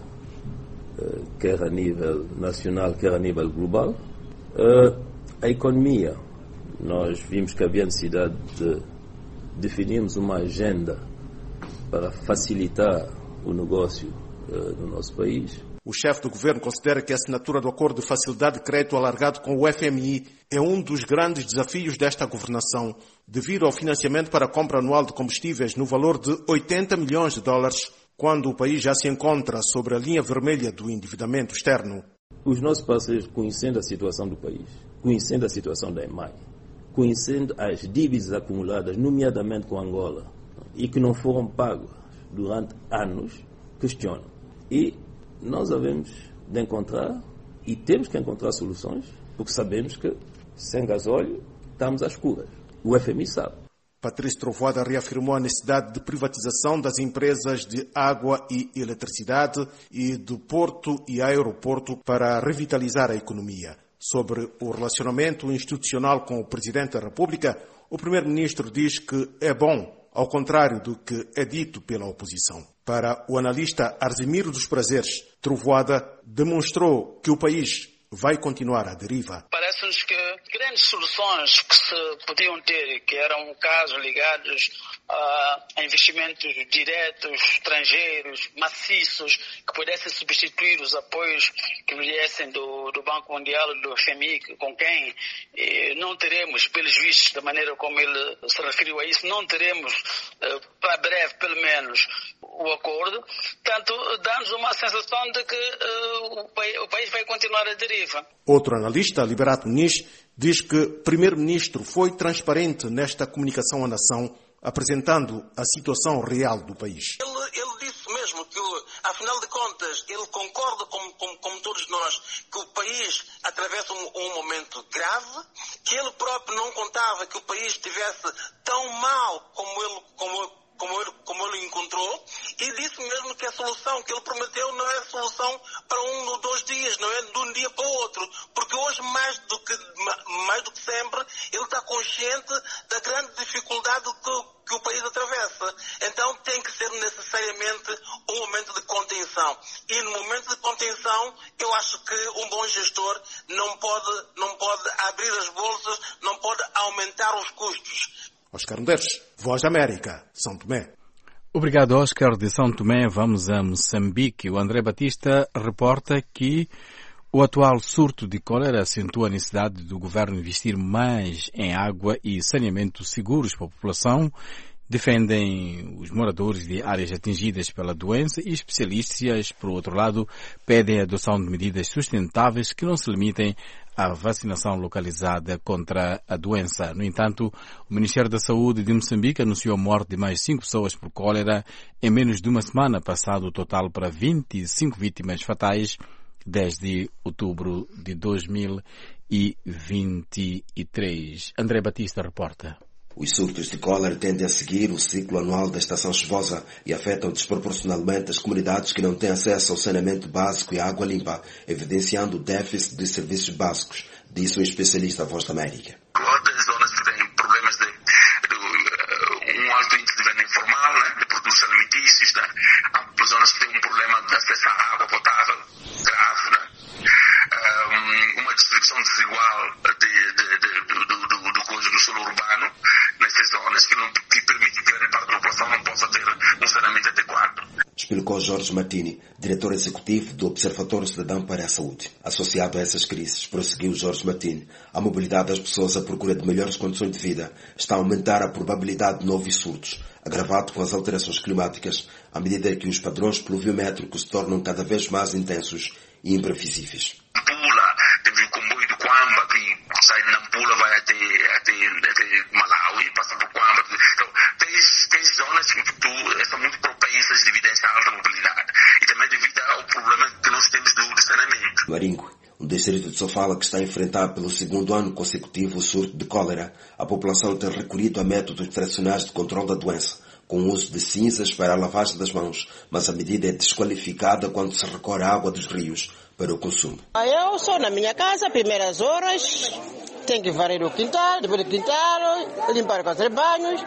uh, quer a nível nacional, quer a nível global. Uh, a economia, nós vimos que havia necessidade de definirmos uma agenda para facilitar o negócio uh, no nosso país. O chefe do governo considera que a assinatura do acordo de facilidade de crédito alargado com o F M I é um dos grandes desafios desta governação, devido ao financiamento para a compra anual de combustíveis no valor de oitenta milhões de dólares, quando o país já se encontra sobre a linha vermelha do endividamento externo. Os nossos parceiros, conhecendo a situação do país, conhecendo a situação da E M A I, conhecendo as dívidas acumuladas, nomeadamente com Angola, e que não foram pagas durante anos, questionam. E nós havemos de encontrar, e temos que encontrar soluções, porque sabemos que sem gasóleo estamos às escuras. O F M I sabe. Patrício Trovoada reafirmou a necessidade de privatização das empresas de água e eletricidade e do porto e aeroporto para revitalizar a economia. Sobre o relacionamento institucional com o Presidente da República, o Primeiro-Ministro diz que é bom, ao contrário do que é dito pela oposição. Para o analista Arzimiro dos Prazeres, Trovoada demonstrou que o país vai continuar à deriva. Parece-nos que grandes soluções que se podiam ter, que eram casos ligados a investimentos diretos, estrangeiros, maciços, que pudessem substituir os apoios que viessem do, do Banco Mundial, do F M I, com quem eh, não teremos, pelos vistos, da maneira como ele se referiu a isso, não teremos, eh, para breve, pelo menos, o acordo. Portanto, dá-nos uma sensação de que eh, o, país, o país vai continuar a deriva. Outro analista, Liberato Muniz, diz que o Primeiro-Ministro foi transparente nesta comunicação à nação, apresentando a situação real do país. Ele, ele disse mesmo que, afinal de contas, ele concorda com, com, com todos nós que o país atravessa um, um momento grave, que ele próprio não contava que o país estivesse tão mal como ele, como, como ele, como ele encontrou, e disse mesmo que a solução que ele prometeu não é solução para um ou dois dias, não é de um dia para o outro, porque hoje, mais do que, mais do que sempre, ele está consciente da grande dificuldade que, que o país atravessa. Então tem que ser necessariamente um momento de contenção. E no momento de contenção, eu acho que um bom gestor não pode, não pode abrir as bolsas, não pode aumentar os custos. Oscar Medeiros, Voz da América, São Tomé. Obrigado, Oscar. De São Tomé vamos a Moçambique. O André Batista reporta que o atual surto de cólera acentua a necessidade do governo investir mais em água e saneamento seguros para a população. Defendem os moradores de áreas atingidas pela doença e especialistas, por outro lado, pedem a adoção de medidas sustentáveis que não se limitem à vacinação localizada contra a doença. No entanto, o Ministério da Saúde de Moçambique anunciou a morte de mais cinco pessoas por cólera em menos de uma semana, passado o total para vinte e cinco vítimas fatais desde outubro de dois mil e vinte e três. André Batista reporta. Os surtos de cólera tendem a seguir o ciclo anual da estação chuvosa e afetam desproporcionalmente as comunidades que não têm acesso ao saneamento básico e à água limpa, evidenciando o déficit de serviços básicos, disse um especialista da Voz da América. Outras zonas que têm problemas de, de um alto índice de venda informal, né, de produtos alimentícios, né? Há zonas que têm um problema de acesso à água potável grave, né? Um, uma distribuição desigual de, de, de, do, do, do, do, do solo urbano. um saneamento adequado. Explicou Jorge Martini, diretor executivo do Observatório Cidadão para a Saúde. Associado a essas crises, prosseguiu Jorge Martini, a mobilidade das pessoas à procura de melhores condições de vida está a aumentar a probabilidade de novos surtos, agravado com as alterações climáticas, à medida que os padrões pluviométricos se tornam cada vez mais intensos e imprevisíveis. Nampula, temos o comboio do Quamba, que sai de Nampula, vai até, até, até Malawi, passa por Quamba. Então, tem, tem zonas que tu, são muito propensas devido a essa alta mobilidade e também devido ao problema que nós temos do, do saneamento. Maringue, um distrito de Sofala que está a enfrentar pelo segundo ano consecutivo o surto de cólera, a população tem recorrido a métodos tradicionais de controle da doença, com o uso de cinzas para a lavagem das mãos, mas a medida é desqualificada quando se recorre à água dos rios para o consumo. Eu sou na minha casa, primeiras horas, tenho que varrer o quintal, depois do quintal, limpar com os rebanhos,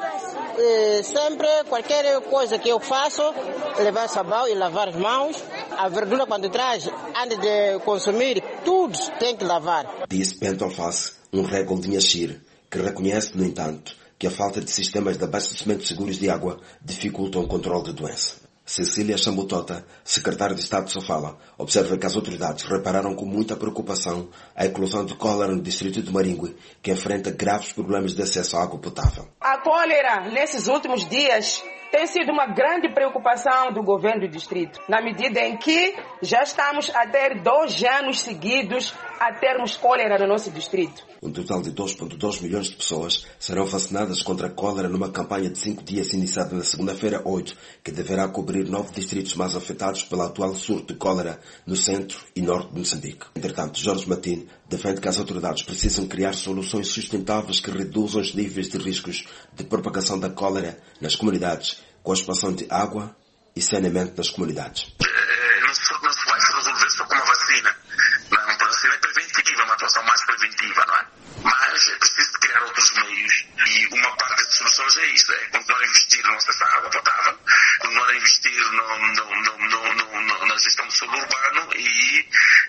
e sempre, qualquer coisa que eu faço, levar sabão e lavar as mãos. A verdura quando traz, antes de consumir, tudo tem que lavar. Disse Bento Alface, um régol de Nhashir, que reconhece, no entanto, que a falta de sistemas de abastecimento seguros de água dificultam o controle da doença. Cecília Chambutota, secretária de Estado de Sofala, observa que as autoridades repararam com muita preocupação a eclosão de cólera no distrito de Maringue, que enfrenta graves problemas de acesso à água potável. A cólera, nesses últimos dias, tem sido uma grande preocupação do governo do distrito, na medida em que já estamos a ter dois anos seguidos a termos cólera no nosso distrito. Um total de dois vírgula dois milhões de pessoas serão vacinadas contra a cólera numa campanha de cinco dias iniciada na segunda-feira, oito, que deverá cobrir nove distritos mais afetados pela atual surto de cólera no centro e norte de Moçambique. Entretanto, Jorge Martini defende que as autoridades precisam criar soluções sustentáveis que reduzam os níveis de riscos de propagação da cólera nas comunidades, com a expansão de água e saneamento nas comunidades. Não se, não se vai se resolver só com uma vacina. Não, a vacina é preventiva, é uma atuação mais preventiva, não é? Mas é preciso criar outros meios e uma parte das soluções é isso, é continuar a investir no acesso à água potável, continuar a investir no, no, no, no, no, na gestão do solo urbano e,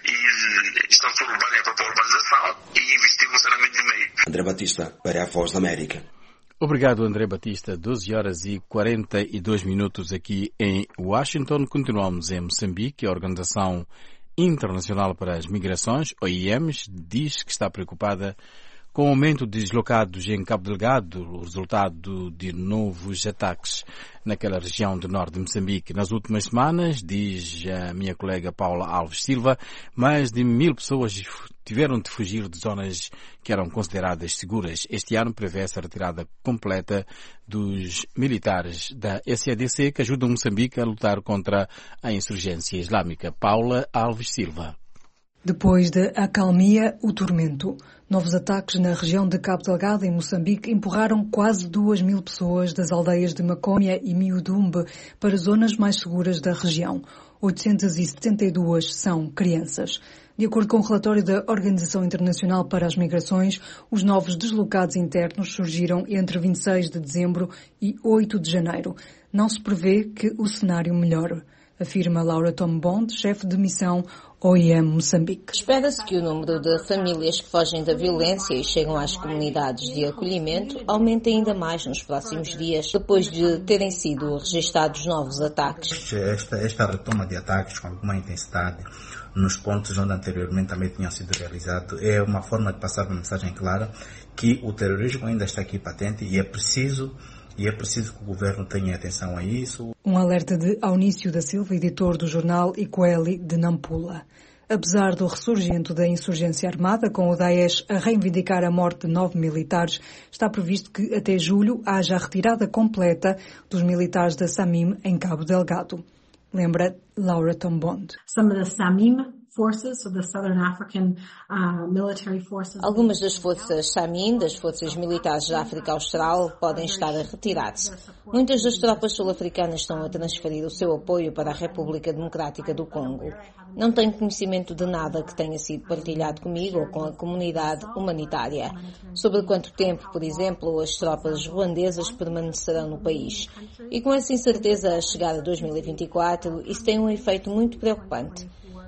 e gestão do solo urbano e a própria urbanização e investir no saneamento de meio. André Batista, para a Voz da América. Obrigado, André Batista. doze horas e quarenta e dois minutos aqui em Washington. Continuamos em Moçambique. A Organização Internacional para as Migrações, O I M, diz que está preocupada com o aumento de deslocados em Cabo Delgado, o resultado de novos ataques naquela região do norte de Moçambique. Nas últimas semanas, diz a minha colega Paula Alves Silva, mais de mil pessoas tiveram de fugir de zonas que eram consideradas seguras. Este ano prevê-se a retirada completa dos militares da S A D C que ajudam Moçambique a lutar contra a insurgência islâmica. Paula Alves Silva. Depois da acalmia, o tormento. Novos ataques na região de Cabo Delgado, em Moçambique, empurraram quase duas mil pessoas das aldeias de Macómia e Miudumbe para zonas mais seguras da região. oitocentas e setenta e duas são crianças. De acordo com o relatório da Organização Internacional para as Migrações, os novos deslocados internos surgiram entre vinte e seis de dezembro e oito de janeiro. Não se prevê que o cenário melhore, afirma Laura Tombond, chefe de missão O I M Moçambique. Espera-se que o número de famílias que fogem da violência e chegam às comunidades de acolhimento aumente ainda mais nos próximos dias, depois de terem sido registados novos ataques. Esta, esta retoma de ataques com alguma intensidade nos pontos onde anteriormente também tinham sido realizados é uma forma de passar uma mensagem clara que o terrorismo ainda está aqui patente e é preciso E é preciso que o governo tenha atenção a isso. Um alerta de Aunício da Silva, editor do jornal Icoeli de Nampula. Apesar do ressurgimento da insurgência armada, com o Daesh a reivindicar a morte de nove militares, está previsto que até julho haja a retirada completa dos militares da SAMIM em Cabo Delgado. Lembra Laura Tombond. Some of the SAMIM forces, so the Southern African uh, military forces. Algumas das forças SAMIM, das forças militares da África Austral, podem estar a retirar-se. Muitas das tropas sul-africanas estão a transferir o seu apoio para a República Democrática do Congo. Não tenho conhecimento de nada que tenha sido partilhado comigo ou com a comunidade humanitária. Sobre quanto tempo, por exemplo, as tropas ruandesas permanecerão no país. E com essa incerteza a chegar a dois mil e vinte e quatro, isso tem um efeito muito preocupante.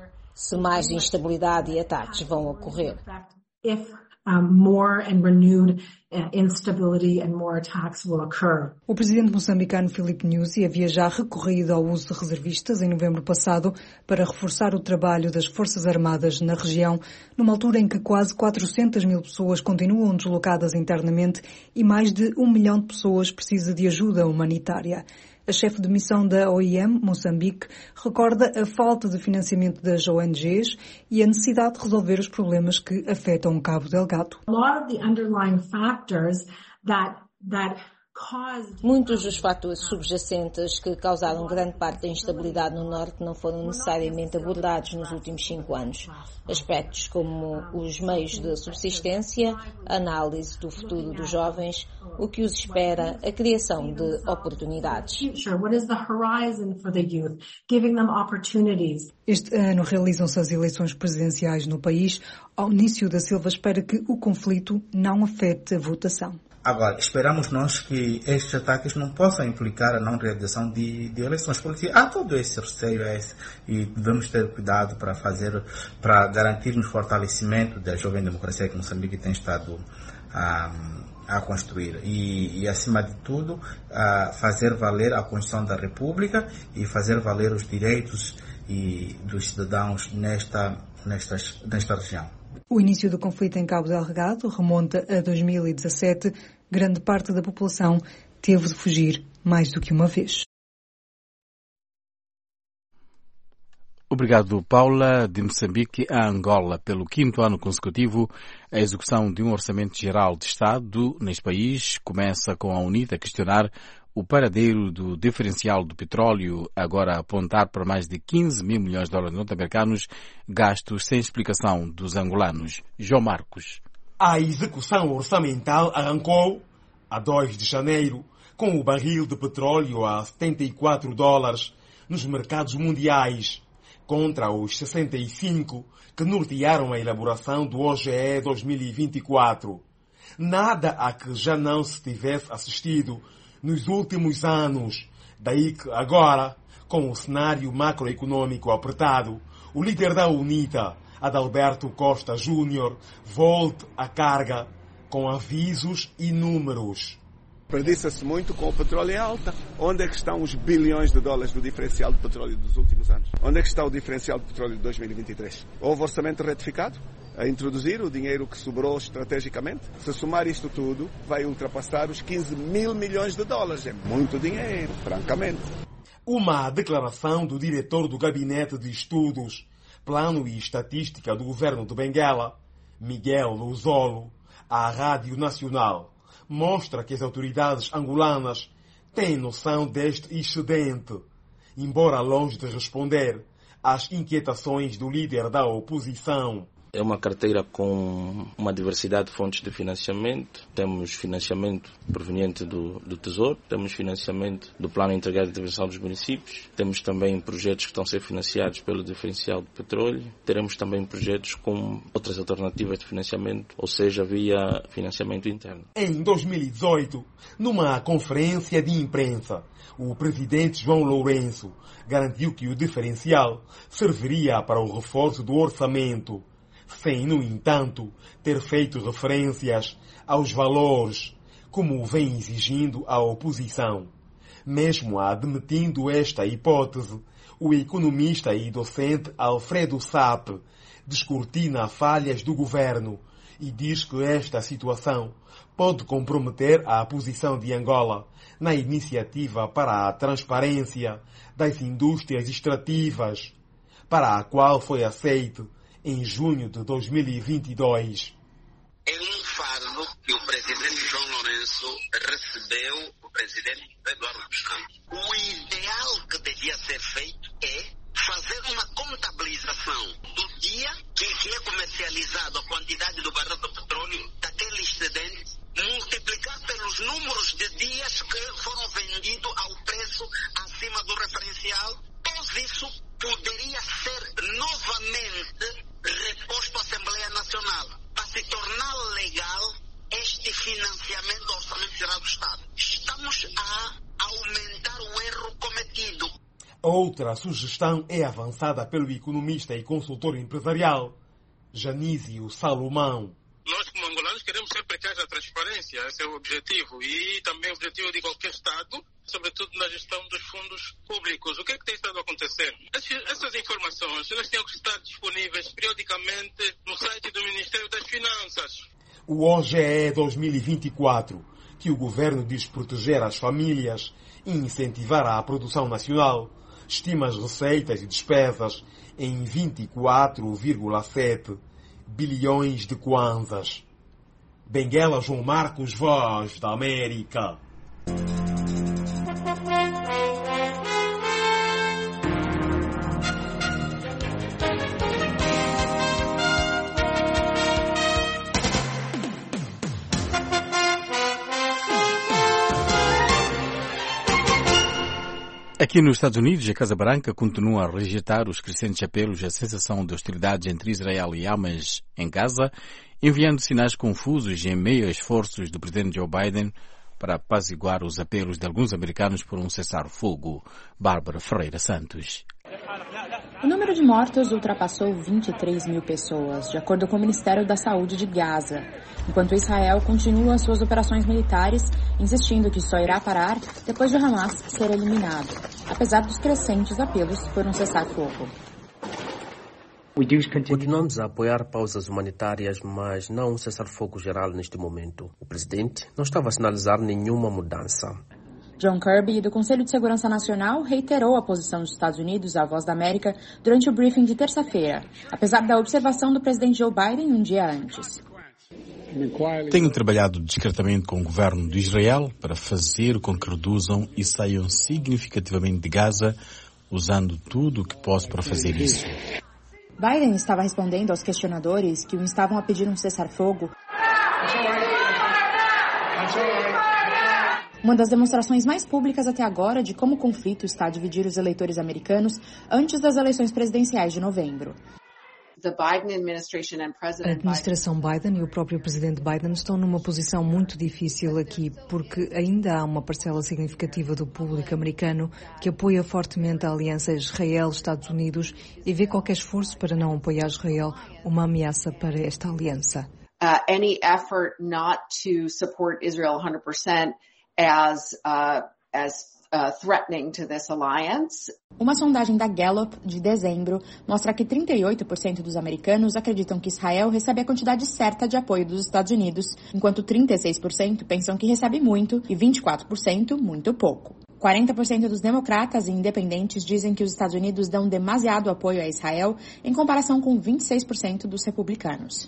Se mais instabilidade e ataques vão ocorrer. If um, more and renewed instability and more attacks will occur. O presidente moçambicano Filipe Nyusi havia já recorrido ao uso de reservistas em novembro passado para reforçar o trabalho das Forças Armadas na região, numa altura em que quase quatrocentas mil pessoas continuam deslocadas internamente e mais de um milhão de pessoas precisa de ajuda humanitária. A chefe de missão da O I M, Moçambique, recorda a falta de financiamento das O N Gs e a necessidade de resolver os problemas que afetam Cabo Delgado. A lot of the underlying factors that that Muitos dos fatores subjacentes que causaram grande parte da instabilidade no Norte não foram necessariamente abordados nos últimos cinco anos. Aspectos como os meios de subsistência, a análise do futuro dos jovens, o que os espera, a criação de oportunidades. Este ano realizam-se as eleições presidenciais no país. Aunício da Silva espera que o conflito não afete a votação. Agora, esperamos nós que estes ataques não possam implicar a não realização de, de eleições políticas. Há todo esse receio esse, e devemos ter cuidado para fazer, para garantirmos o fortalecimento da jovem democracia que Moçambique tem estado a, a construir. E, e, acima de tudo, a fazer valer a Constituição da República e fazer valer os direitos e, dos cidadãos nesta, nesta, nesta região. O início do conflito em Cabo Delgado remonta a dois mil e dezassete. Grande parte da população teve de fugir mais do que uma vez. Obrigado, Paula. De Moçambique a Angola, pelo quinto ano consecutivo, a execução de um orçamento geral de Estado neste país começa com a UNITA a questionar o paradeiro do diferencial do petróleo, agora a apontar para mais de quinze mil milhões de dólares norte-americanos, gastos sem explicação dos angolanos. João Marcos. A execução orçamental arrancou a dois de janeiro, com o barril de petróleo a setenta e quatro dólares nos mercados mundiais, contra os sessenta e cinco que nortearam a elaboração do O G E dois mil e vinte e quatro. Nada a que já não se tivesse assistido nos últimos anos. Daí que agora, com o cenário macroeconômico apertado, o líder da UNITA, Adalberto Costa Júnior, volte à carga com avisos e números. Prediça-se muito com o petróleo em alta. Onde é que estão os bilhões de dólares do diferencial de petróleo dos últimos anos? Onde é que está o diferencial de petróleo de dois mil e vinte e três? Houve orçamento retificado a introduzir o dinheiro que sobrou estrategicamente? Se somar isto tudo, vai ultrapassar os quinze mil milhões de dólares. É muito dinheiro, francamente. Uma declaração do diretor do Gabinete de Estudos, Plano e Estatística do Governo de Benguela, Miguel Luzolo, à Rádio Nacional, mostra que as autoridades angolanas têm noção deste excedente, embora longe de responder às inquietações do líder da oposição. É uma carteira com uma diversidade de fontes de financiamento. Temos financiamento proveniente do, do Tesouro, temos financiamento do Plano Integrado de Intervenção dos Municípios, temos também projetos que estão a ser financiados pelo diferencial de petróleo, teremos também projetos com outras alternativas de financiamento, ou seja, via financiamento interno. Em dois mil e dezoito, numa conferência de imprensa, o presidente João Lourenço garantiu que o diferencial serviria para o reforço do orçamento, sem, no entanto, ter feito referências aos valores, como vem exigindo a oposição. Mesmo admitindo esta hipótese, o economista e docente Alfredo Sapp descortina falhas do governo e diz que esta situação pode comprometer a posição de Angola na iniciativa para a transparência das indústrias extrativas, para a qual foi aceite em junho de dois mil e vinte e dois. É um fardo que o presidente João Lourenço recebeu do presidente Eduardo dos Santos. O ideal que devia ser feito é fazer uma contabilização do dia que é comercializado a quantidade do barril de petróleo daquele excedente, multiplicar pelos números de dias que foram vendidos ao preço acima do referencial. Tudo isso poderia ser novamente reposto à Assembleia Nacional para se tornar legal este financiamento do Orçamento Geral do Estado. Estamos a aumentar o erro cometido. Outra sugestão é avançada pelo economista e consultor empresarial Janísio Salomão. Nós, como angolanos, queremos ser precários da transparência. transparência, esse é o objetivo. E também o objetivo de qualquer Estado, sobretudo na gestão dos fundos públicos. O que é que tem estado a acontecer? Essas informações, elas têm que estar disponíveis periodicamente no site do Ministério das Finanças. O O G E dois mil e vinte e quatro, que o governo diz proteger as famílias e incentivar a produção nacional, estima as receitas e despesas em vinte e quatro vírgula sete bilhões de kwanzas. Benguela João Marcos, Voz da América. Aqui nos Estados Unidos, a Casa Branca continua a rejeitar os crescentes apelos à cessação de hostilidades entre Israel e Hamas em Gaza, enviando sinais confusos em meio a esforços do presidente Joe Biden para apaziguar os apelos de alguns americanos por um cessar-fogo. Bárbara Ferreira Santos. O número de mortos ultrapassou vinte e três mil pessoas, de acordo com o Ministério da Saúde de Gaza, enquanto Israel continua suas operações militares, insistindo que só irá parar depois de Hamas ser eliminado, apesar dos crescentes apelos por um cessar-fogo. Continuamos a apoiar pausas humanitárias, mas não um cessar-fogo geral neste momento. O presidente não estava a sinalizar nenhuma mudança. John Kirby, do Conselho de Segurança Nacional, reiterou a posição dos Estados Unidos à Voz da América durante o briefing de terça-feira, apesar da observação do presidente Joe Biden um dia antes. Tenho trabalhado discretamente com o governo de Israel para fazer com que reduzam e saiam significativamente de Gaza, usando tudo o que posso para fazer isso. Biden estava respondendo aos questionadores que o instavam a pedir um cessar-fogo. Uma das demonstrações mais públicas até agora de como o conflito está a dividir os eleitores americanos antes das eleições presidenciais de novembro. A administração Biden e o próprio presidente Biden estão numa posição muito difícil aqui, porque ainda há uma parcela significativa do público americano que apoia fortemente a aliança Israel-Estados Unidos e vê qualquer esforço para não apoiar Israel uma ameaça para esta aliança. Uh, any effort not to support Israel one hundred percent as uh, as uh, threatening to this alliance. Uma sondagem da Gallup de dezembro mostra que trinta e oito por cento dos americanos acreditam que Israel recebe a quantidade certa de apoio dos Estados Unidos, enquanto trinta e seis por cento pensam que recebe muito e vinte e quatro por cento muito pouco. quarenta por cento dos democratas e independentes dizem que os Estados Unidos dão demasiado apoio a Israel, em comparação com vinte e seis por cento dos republicanos.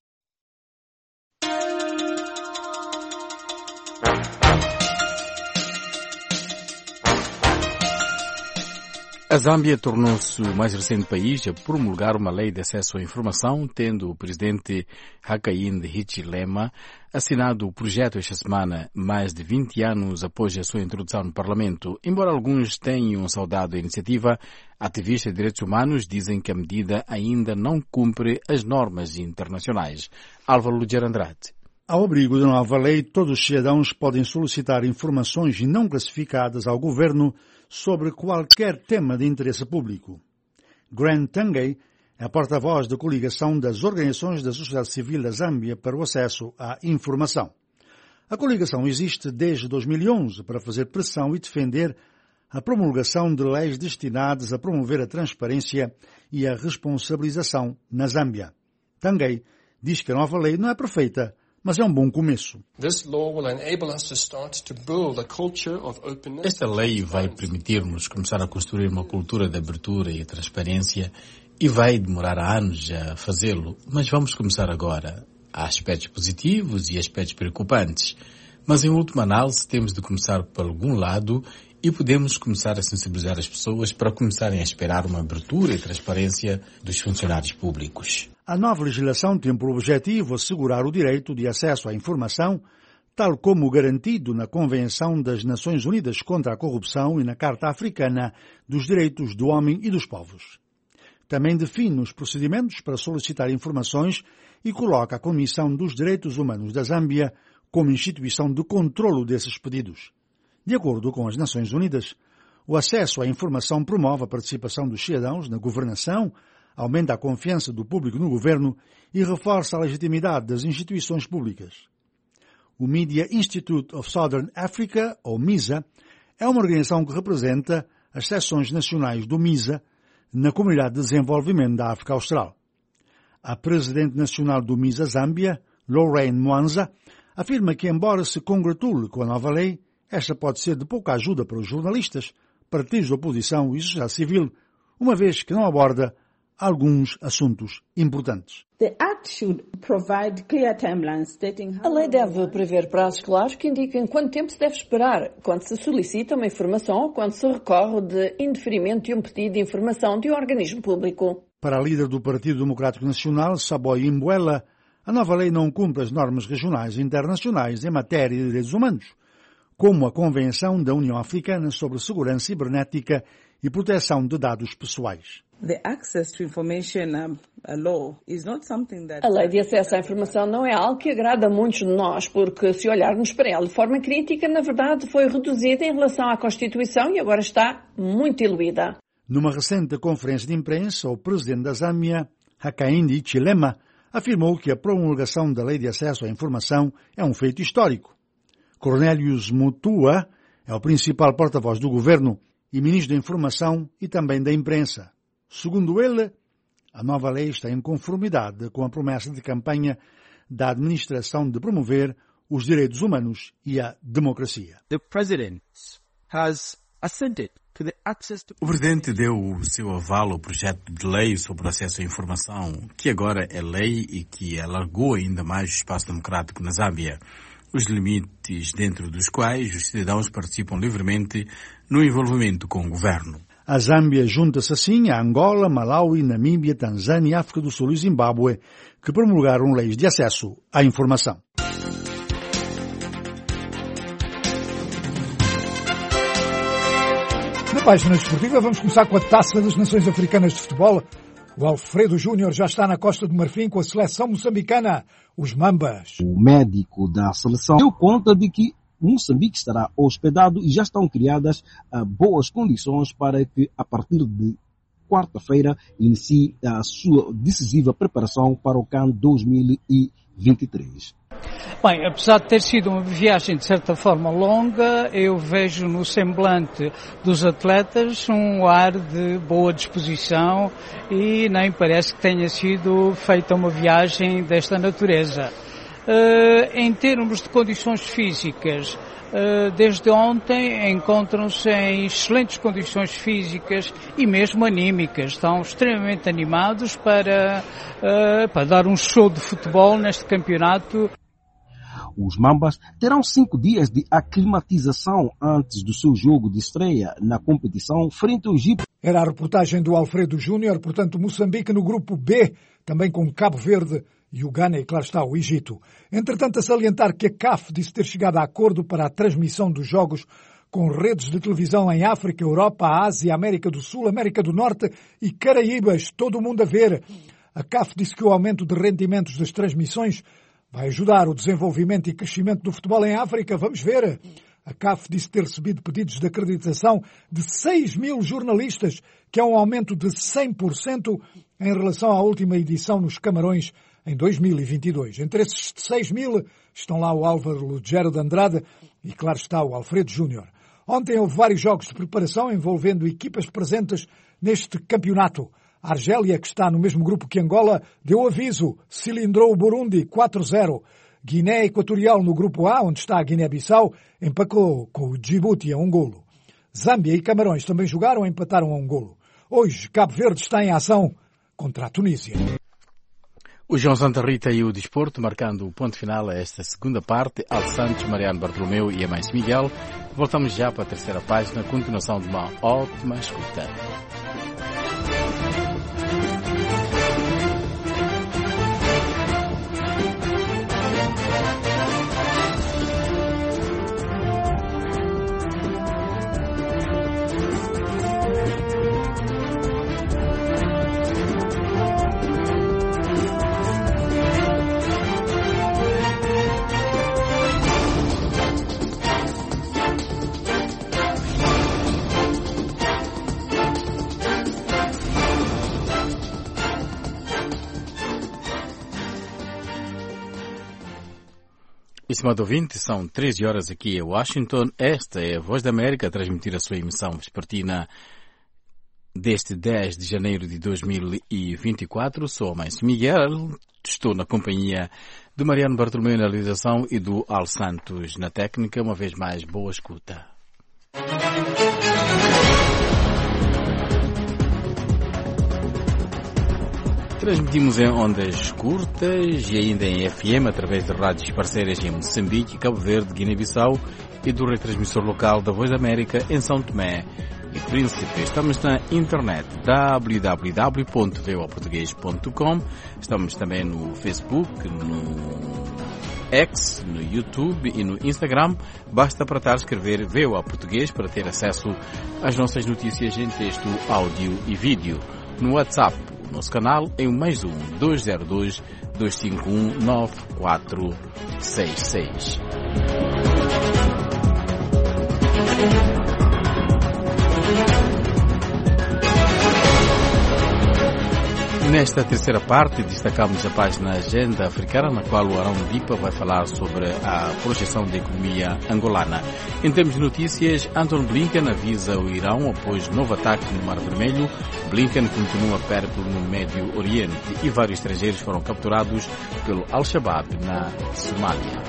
A Zâmbia tornou-se o mais recente país a promulgar uma lei de acesso à informação, tendo o presidente Hakainde Hichilema assinado o projeto esta semana, mais de vinte anos após a sua introdução no Parlamento. Embora alguns tenham saudado a iniciativa, ativistas de direitos humanos dizem que a medida ainda não cumpre as normas internacionais. Álvaro Luger Andrade. Ao abrigo da nova lei, todos os cidadãos podem solicitar informações não classificadas ao governo sobre qualquer tema de interesse público. Grant Tangay é a porta-voz da coligação das organizações da sociedade civil da Zâmbia para o acesso à informação. A coligação existe desde dois mil e onze para fazer pressão e defender a promulgação de leis destinadas a promover a transparência e a responsabilização na Zâmbia. Tangay diz que a nova lei não é perfeita, mas é um bom começo. Esta lei vai permitir-nos começar a construir uma cultura de abertura e transparência e vai demorar anos a fazê-lo, mas vamos começar agora. Há aspectos positivos e aspectos preocupantes, mas em última análise temos de começar por algum lado e podemos começar a sensibilizar as pessoas para começarem a esperar uma abertura e transparência dos funcionários públicos. A nova legislação tem por objetivo assegurar o direito de acesso à informação, tal como garantido na Convenção das Nações Unidas contra a Corrupção e na Carta Africana dos Direitos do Homem e dos Povos. Também define os procedimentos para solicitar informações e coloca a Comissão dos Direitos Humanos da Zâmbia como instituição de controlo desses pedidos. De acordo com as Nações Unidas, o acesso à informação promove a participação dos cidadãos na governação, aumenta a confiança do público no governo e reforça a legitimidade das instituições públicas. O Media Institute of Southern Africa, ou MISA, é uma organização que representa as seções nacionais do MISA na Comunidade de Desenvolvimento da África Austral. A presidente nacional do MISA Zâmbia, Lorraine Mwanza, afirma que, embora se congratule com a nova lei, esta pode ser de pouca ajuda para os jornalistas, partidos de oposição e sociedade civil, uma vez que não aborda alguns assuntos importantes. A lei deve prever prazos claros que indiquem quanto tempo se deve esperar quando se solicita uma informação ou quando se recorre de indeferimento de um pedido de informação de um organismo público. Para a líder do Partido Democrático Nacional, Saboy Imbuela, a nova lei não cumpre as normas regionais e internacionais em matéria de direitos humanos, como a Convenção da União Africana sobre Segurança Cibernética e Proteção de Dados Pessoais. A lei de acesso à informação não é algo que agrada a muitos de nós, porque se olharmos para ela de forma crítica, na verdade foi reduzida em relação à Constituição e agora está muito diluída. Numa recente conferência de imprensa, o presidente da Zâmbia, Hakainde Hichilema, afirmou que a promulgação da Lei de Acesso à Informação é um feito histórico. Cornelius Mutua é o principal porta-voz do governo e ministro da Informação e também da Imprensa. Segundo ele, a nova lei está em conformidade com a promessa de campanha da administração de promover os direitos humanos e a democracia. The president has assented to the access to... O presidente deu o seu aval ao projeto de lei sobre o acesso à informação, que agora é lei e que alargou ainda mais o espaço democrático na Zâmbia, os limites dentro dos quais os cidadãos participam livremente no envolvimento com o governo. A Zâmbia junta-se assim a Angola, Malawi, Namíbia, Tanzânia, África do Sul e Zimbábue, que promulgaram leis de acesso à informação. Na página desportiva vamos começar com a Taça das Nações Africanas de Futebol. O Alfredo Júnior já está na Costa do Marfim com a seleção moçambicana, os Mambas. O médico da seleção deu conta de que Moçambique estará hospedado e já estão criadas uh, boas condições para que, a partir de quarta-feira, inicie a sua decisiva preparação para o CAN dois mil e vinte e três. Bem, apesar de ter sido uma viagem de certa forma longa, eu vejo no semblante dos atletas um ar de boa disposição e nem parece que tenha sido feita uma viagem desta natureza. Uh, em termos de condições físicas, uh, desde ontem encontram-se em excelentes condições físicas e mesmo anímicas. Estão extremamente animados para, uh, para dar um show de futebol neste campeonato. Os Mambas terão cinco dias de aclimatização antes do seu jogo de estreia na competição frente ao Egito. Era a reportagem do Alfredo Júnior, portanto Moçambique no grupo B, também com Cabo Verde e o Ghana e, claro está, o Egito. Entretanto, a salientar que a C A F disse ter chegado a acordo para a transmissão dos jogos com redes de televisão em África, Europa, Ásia, América do Sul, América do Norte e Caraíbas, todo o mundo a ver. A C A F disse que o aumento de rendimentos das transmissões vai ajudar o desenvolvimento e crescimento do futebol em África. Vamos ver. A C A F disse ter recebido pedidos de acreditação de seis mil jornalistas, que é um aumento de cem por cento em relação à última edição nos Camarões em dois mil e vinte e dois. Entre esses seis mil estão lá o Álvaro Lugero de Andrade e, claro está, o Alfredo Júnior. Ontem houve vários jogos de preparação envolvendo equipas presentes neste campeonato. A Argélia, que está no mesmo grupo que Angola, deu aviso, cilindrou o Burundi quatro a zero. Guiné Equatorial no grupo A, onde está a Guiné-Bissau, empatou com o Djibouti a um golo. Zâmbia e Camarões também jogaram e empataram a um golo. Hoje, Cabo Verde está em ação contra a Tunísia. O João Santa Rita e o Desporto, marcando o ponto final a esta segunda parte. Al Santos, Mariano Bartolomeu e Amais Miguel. Voltamos já para a terceira página, continuação de uma ótima escuta. Estimado ouvinte, são treze horas aqui em Washington. Esta é a Voz da América a transmitir a sua emissão vespertina deste dez de janeiro de dois mil e vinte e quatro. Sou a Mãe Miguel, estou na companhia de Mariano Bartolomeu na realização e do Al Santos na técnica. Uma vez mais, boa escuta. Transmitimos em ondas curtas e ainda em F M através de rádios parceiras em Moçambique, Cabo Verde, Guiné-Bissau e do retransmissor local da Voz da América em São Tomé e Príncipe. Estamos na internet w w w ponto v o português ponto com. Estamos também no Facebook, no X, no YouTube e no Instagram. Basta para escrever V O A Português para ter acesso às nossas notícias em texto, áudio e vídeo. No WhatsApp, nosso canal é o mais um dois zero dois, dois cinco um, nove quatro seis seis. Nesta terceira parte, destacamos a página Agenda Africana, na qual o Arão Dipa vai falar sobre a projeção da economia angolana. Em termos de notícias, Anthony Blinken avisa o Irão após novo ataque no Mar Vermelho. Blinken continua périplo no Médio Oriente e vários estrangeiros foram capturados pelo Al-Shabaab na Somália.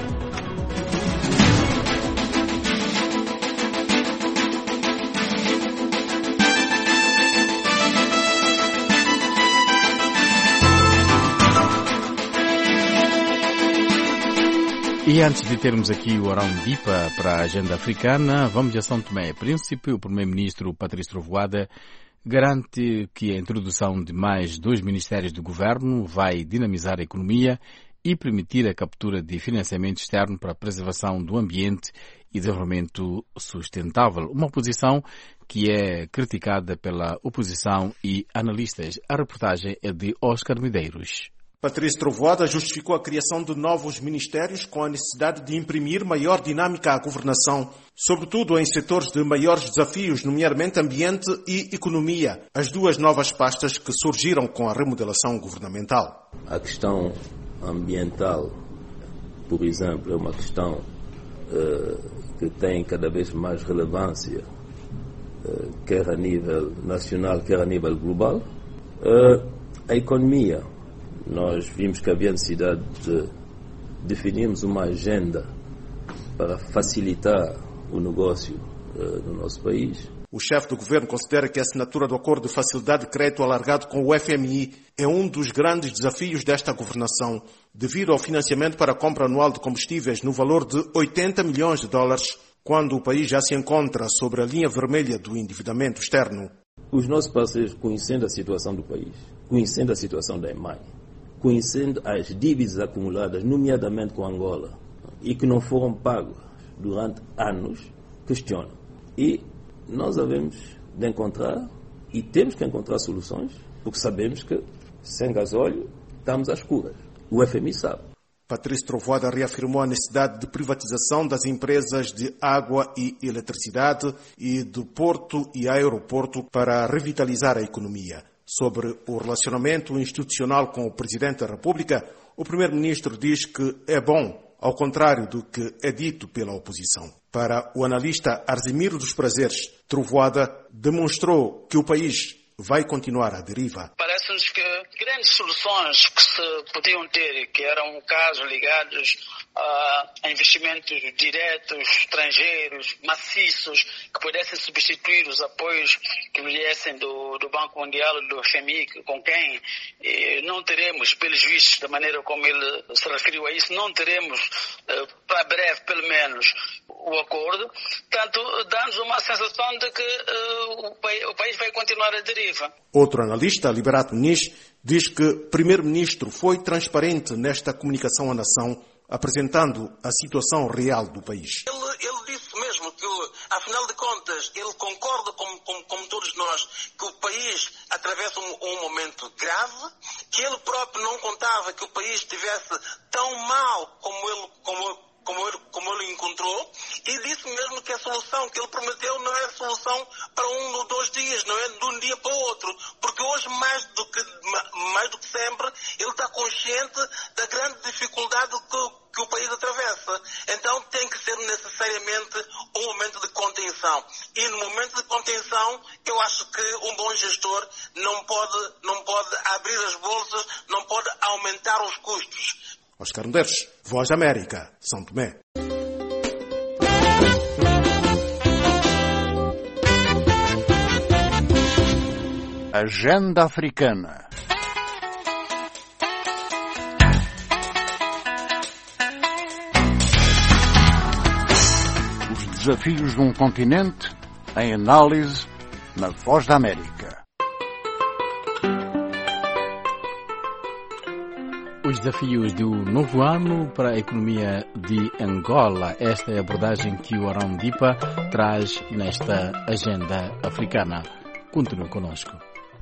E antes de termos aqui o Arão Dipa para a agenda africana, vamos a São Tomé e Príncipe. O primeiro-ministro Patrício Trovoada garante que a introdução de mais dois ministérios do governo vai dinamizar a economia e permitir a captura de financiamento externo para a preservação do ambiente e desenvolvimento sustentável. Uma posição que é criticada pela oposição e analistas. A reportagem é de Oscar Medeiros. Patrício Trovoada justificou a criação de novos ministérios com a necessidade de imprimir maior dinâmica à governação, sobretudo em setores de maiores desafios, nomeadamente ambiente e economia, as duas novas pastas que surgiram com a remodelação governamental. A questão ambiental, por exemplo, é uma questão uh, que tem cada vez mais relevância, uh, quer a nível nacional, quer a nível global. Uh, a economia. Nós vimos que havia necessidade de definirmos uma agenda para facilitar o negócio uh, no nosso país. O chefe do governo considera que a assinatura do acordo de facilidade de crédito alargado com o F M I é um dos grandes desafios desta governação, devido ao financiamento para a compra anual de combustíveis no valor de oitenta milhões de dólares, quando o país já se encontra sobre a linha vermelha do endividamento externo. Os nossos parceiros, conhecendo a situação do país, conhecendo a situação da EMAI, conhecendo as dívidas acumuladas, nomeadamente com Angola, e que não foram pagas durante anos, questionam. E nós havemos de encontrar, e temos que encontrar soluções, porque sabemos que sem gasóleo estamos às escuras. O F M I sabe. Patrício Trovoada reafirmou a necessidade de privatização das empresas de água e eletricidade e do porto e aeroporto para revitalizar a economia. Sobre o relacionamento institucional com o Presidente da República, o Primeiro-Ministro diz que é bom, ao contrário do que é dito pela oposição. Para o analista Arzimiro dos Prazeres, Trovoada demonstrou que o país vai continuar à deriva. Parece-nos que grandes soluções que se podiam ter, que eram casos ligados a investimentos diretos, estrangeiros, maciços, que pudessem substituir os apoios que viessem do, do Banco Mundial e do F M I, com quem eh, não teremos, pelos vistos, da maneira como ele se referiu a isso, não teremos, eh, para breve, pelo menos, o acordo. Portanto, dá-nos uma sensação de que eh, o, país, o país vai continuar a deriva. Outro analista, Liberato Muniz, diz que o Primeiro-Ministro foi transparente nesta comunicação à nação, apresentando a situação real do país. Ele, ele disse mesmo que, afinal de contas, ele concorda com, com, com todos nós que o país atravessa um, um momento grave, que ele próprio não contava que o país estivesse tão mal como ele, como, como ele, como ele encontrou, e disse mesmo que a solução que ele prometeu não é solução para um ou dois dias, não é de um dia para o outro, porque hoje, mais do que, mais do que sempre, ele está consciente da grande dificuldade que que o país atravessa. Então tem que ser necessariamente um momento de contenção. E no momento de contenção, eu acho que um bom gestor não pode, não pode abrir as bolsas, não pode aumentar os custos. Oscar Medeiros, Voz da América, São Tomé. Agenda Africana. Os desafios de um continente em análise na Voz da América. Os desafios do novo ano para a economia de Angola. Esta é a abordagem que o Arão Dipa traz nesta agenda africana. Continue conosco.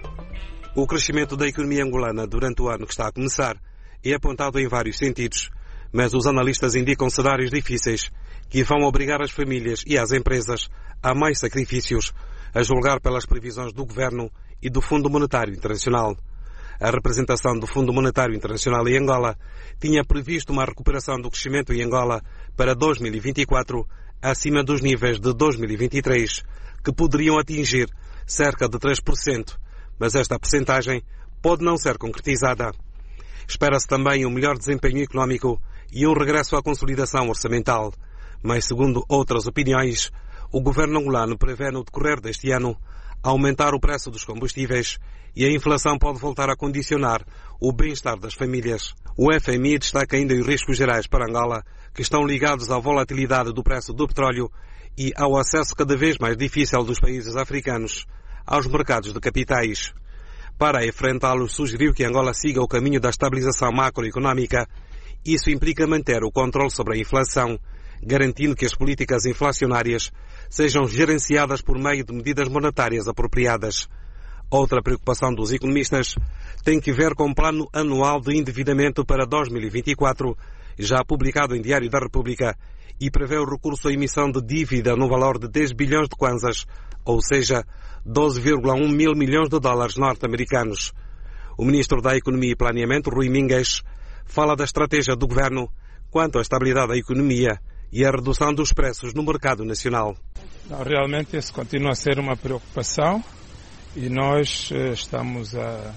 O crescimento da economia angolana durante o ano que está a começar é apontado em vários sentidos, mas os analistas indicam cenários difíceis que vão obrigar as famílias e as empresas a mais sacrifícios, a julgar pelas previsões do Governo e do Fundo Monetário Internacional. A representação do Fundo Monetário Internacional em Angola tinha previsto uma recuperação do crescimento em Angola para dois mil e vinte e quatro acima dos níveis de dois mil e vinte e três, que poderiam atingir cerca de três por cento, mas esta percentagem pode não ser concretizada. Espera-se também um melhor desempenho económico e um regresso à consolidação orçamental, mas segundo outras opiniões, o governo angolano prevê no decorrer deste ano aumentar o preço dos combustíveis e a inflação pode voltar a condicionar o bem-estar das famílias. O F M I destaca ainda os riscos gerais para Angola, que estão ligados à volatilidade do preço do petróleo e ao acesso cada vez mais difícil dos países africanos aos mercados de capitais. Para enfrentá-lo, sugeriu que Angola siga o caminho da estabilização macroeconómica. Isso implica manter o controle sobre a inflação, garantindo que as políticas inflacionárias sejam gerenciadas por meio de medidas monetárias apropriadas. Outra preocupação dos economistas tem que ver com o Plano Anual de Endividamento para dois mil e vinte e quatro, já publicado em Diário da República, e prevê o recurso à emissão de dívida no valor de dez bilhões de kwanzas, ou seja, doze vírgula um mil milhões de dólares norte-americanos. O ministro da Economia e Planeamento, Rui Mingues, fala da estratégia do governo quanto à estabilidade da economia e à redução dos preços no mercado nacional. Não, realmente isso continua a ser uma preocupação e nós estamos a,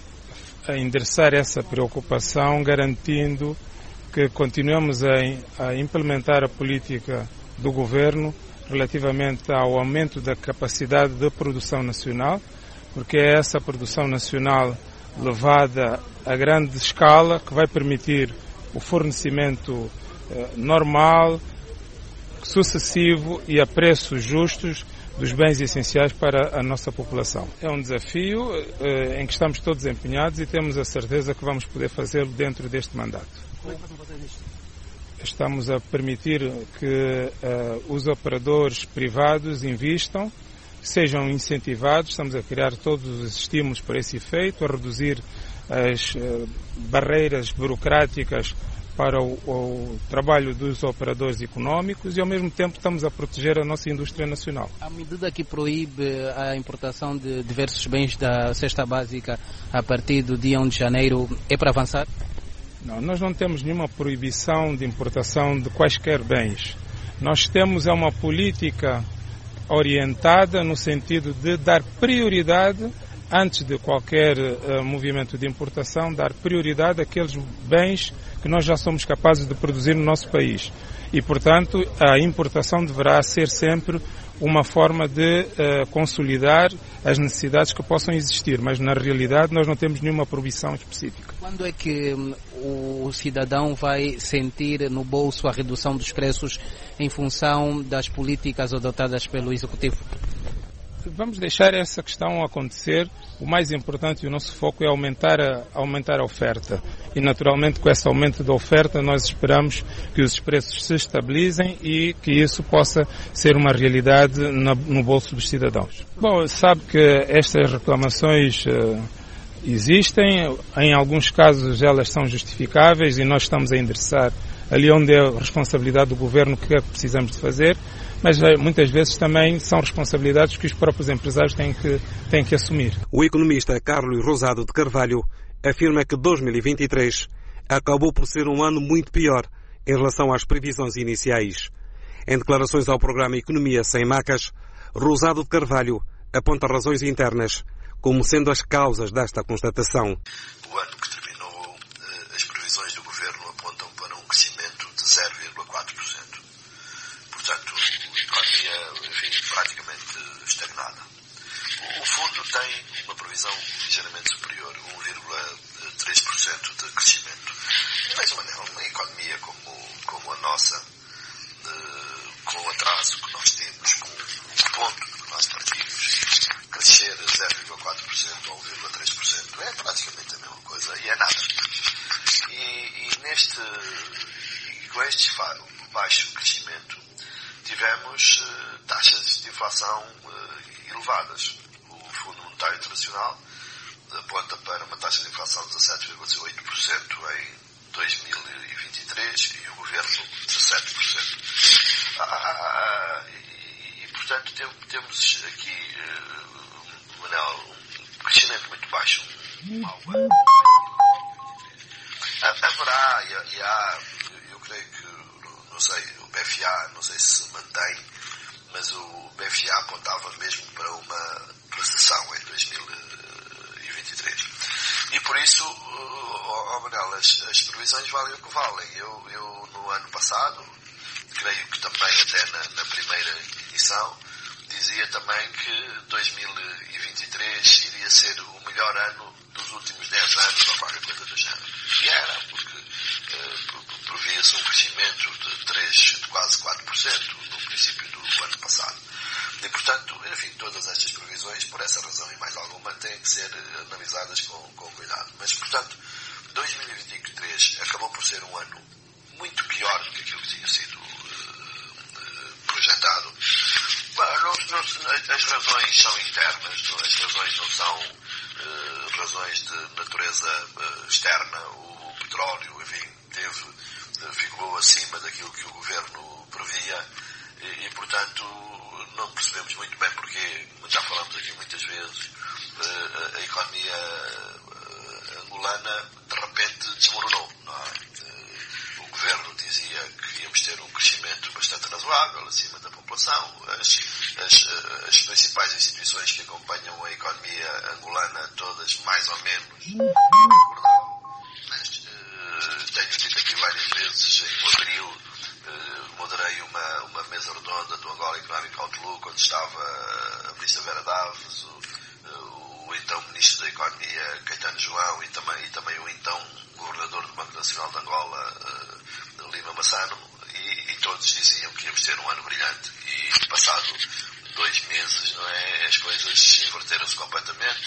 a endereçar essa preocupação garantindo que continuemos a, a implementar a política do governo relativamente ao aumento da capacidade de produção nacional, porque é essa produção nacional levada a grande escala que vai permitir o fornecimento eh, normal, sucessivo e a preços justos dos bens essenciais para a nossa população. É um desafio eh, em que estamos todos empenhados e temos a certeza que vamos poder fazê-lo dentro deste mandato. Como é que vão fazer isto? Estamos a permitir que uh, os operadores privados investam, sejam incentivados, estamos a criar todos os estímulos para esse efeito, a reduzir as uh, barreiras burocráticas para o, o trabalho dos operadores económicos e ao mesmo tempo estamos a proteger a nossa indústria nacional. A medida que proíbe a importação de diversos bens da cesta básica a partir do dia primeiro de janeiro é para avançar? Não, nós não temos nenhuma proibição de importação de quaisquer bens. Nós temos é uma política orientada no sentido de dar prioridade, antes de qualquer uh, movimento de importação, dar prioridade àqueles bens que nós já somos capazes de produzir no nosso país. E, portanto, a importação deverá ser sempre uma forma de uh, consolidar as necessidades que possam existir, mas na realidade nós não temos nenhuma proibição específica. Quando é que um, o cidadão vai sentir no bolso a redução dos preços em função das políticas adotadas pelo Executivo? Vamos deixar essa questão acontecer. O mais importante e o nosso foco é aumentar a, aumentar a oferta. E, naturalmente, com esse aumento da oferta, nós esperamos que os preços se estabilizem e que isso possa ser uma realidade na, no bolso dos cidadãos. Bom, sabe que estas reclamações uh, existem. Em alguns casos, elas são justificáveis e nós estamos a endereçar ali onde é a responsabilidade do governo, o que é que precisamos de fazer. Mas muitas vezes também são responsabilidades que os próprios empresários têm que, têm que assumir. O economista Carlos Rosado de Carvalho afirma que dois mil e vinte e três acabou por ser um ano muito pior em relação às previsões iniciais. Em declarações ao programa Economia Sem Macas, Rosado de Carvalho aponta razões internas como sendo as causas desta constatação. O ano que terminou, as previsões do governo apontam para um crescimento de zero vírgula quatro por cento. Portanto, a economia, enfim, praticamente estagnada. O fundo tem uma previsão ligeiramente superior, um vírgula três por cento de crescimento. Mas uma, uma economia como, como a nossa, com o atraso que nós temos, com o ponto que nós partimos, crescer zero vírgula quatro por cento ou um vírgula três por cento é praticamente a mesma coisa e é nada. E, e neste, e com este baixo crescimento, tivemos uh, taxas de inflação uh, elevadas. O Fundo Monetário Internacional aponta para uma taxa de inflação de dezassete vírgula oito por cento em dois mil e vinte e três e o Governo dezassete por cento. Ah, e, e, portanto, tem, temos aqui, uh, Manel, um crescimento muito baixo, um mau ano. Haverá, e há, eu creio que, não sei, o B F A, não sei se se mantém, mas o B F A apontava mesmo para uma recessão em dois mil e vinte e três. E por isso, oh, oh, Manel, as, as previsões valem o que valem. Eu, eu, no ano passado, creio que também até na, na primeira edição, dizia também que dois mil e vinte e três iria ser o melhor ano dos últimos dez anos, ou qualquer coisa do género. E era, porque uh, previa-se um crescimento de, três, de quase quatro por cento no princípio do ano passado. E, portanto, enfim, todas estas previsões, por essa razão e mais alguma, têm que ser analisadas com, com cuidado. Mas, portanto, dois mil e vinte e três acabou por ser um ano muito pior do que aquilo que tinha sido uh, projetado. Não, não, as razões são internas, não, as razões não são uh, razões de natureza uh, externa. O petróleo, enfim, teve, uh, ficou acima daquilo que o governo previa e, e, portanto, não percebemos muito bem porque, já falamos aqui muitas vezes, uh, a economia uh, angolana de repente desmoronou, não é? O governo dizia que íamos ter um crescimento bastante razoável, acima da população. As, as, as principais instituições que acompanham a economia angolana, todas mais ou menos, mas uh, tenho dito aqui várias vezes, em abril uh, moderei uma, uma mesa redonda do Angola Economic Outlook, onde estava a ministra Vera Daves, o, uh, o então ministro da Economia Caetano João e também, e também o então governador do Banco Nacional de Angola, uh, Lima Massano, e, e todos diziam que íamos ter um ano brilhante. E passado dois meses, não é, as coisas inverteram-se completamente.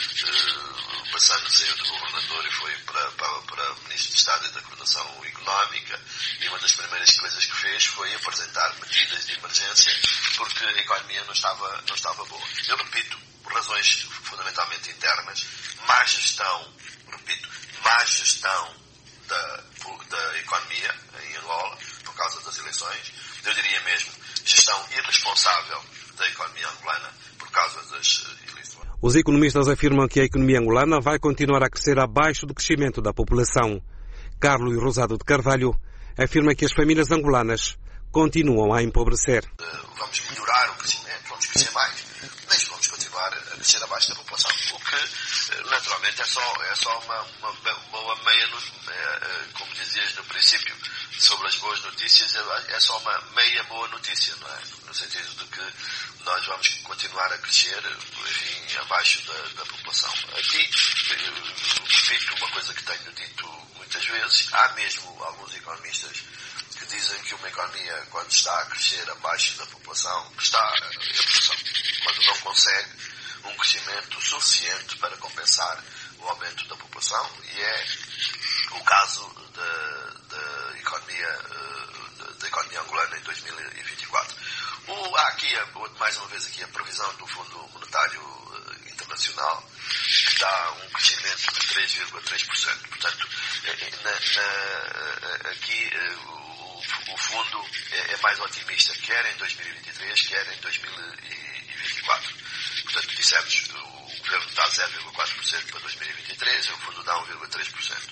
Uh, Massano saiu do governador e foi para, para, para Ministro de Estado e da Coordenação Económica, e uma das primeiras coisas que fez foi apresentar medidas de emergência porque a economia não estava, não estava boa. Eu repito, por razões fundamentalmente internas, má gestão, repito, má gestão da, da economia em Angola, por causa das eleições, eu diria mesmo gestão irresponsável da economia angolana por causa das eleições. Os economistas afirmam que a economia angolana vai continuar a crescer abaixo do crescimento da população. Carlos Rosado de Carvalho afirma que as famílias angolanas continuam a empobrecer. Vamos melhorar o crescimento, vamos crescer mais, mas vamos continuar a crescer abaixo da população, o que naturalmente é só, é só uma, uma, uma meia, como dizias no princípio, sobre as boas notícias, é só uma meia boa notícia, não é? No sentido de que nós vamos continuar a crescer, enfim, abaixo da, da população. Aqui, repito uma coisa que tenho dito muitas vezes, há mesmo alguns economistas que dizem que uma economia, quando está a crescer abaixo da população, está a população, quando não consegue um crescimento suficiente para compensar o aumento da população, e é o caso da, da economia da, da economia angolana em dois mil e vinte e quatro. O, há aqui, mais uma vez, aqui a previsão do Fundo Monetário Internacional, que dá um crescimento de três vírgula três por cento. Portanto, na, na, aqui o, o fundo é, é mais otimista, quer em dois mil e vinte e três, quer em dois mil e vinte e quatro. Portanto, dissemos, o governo dá zero vírgula quatro por cento para dois mil e vinte e três, o fundo dá um vírgula três por cento.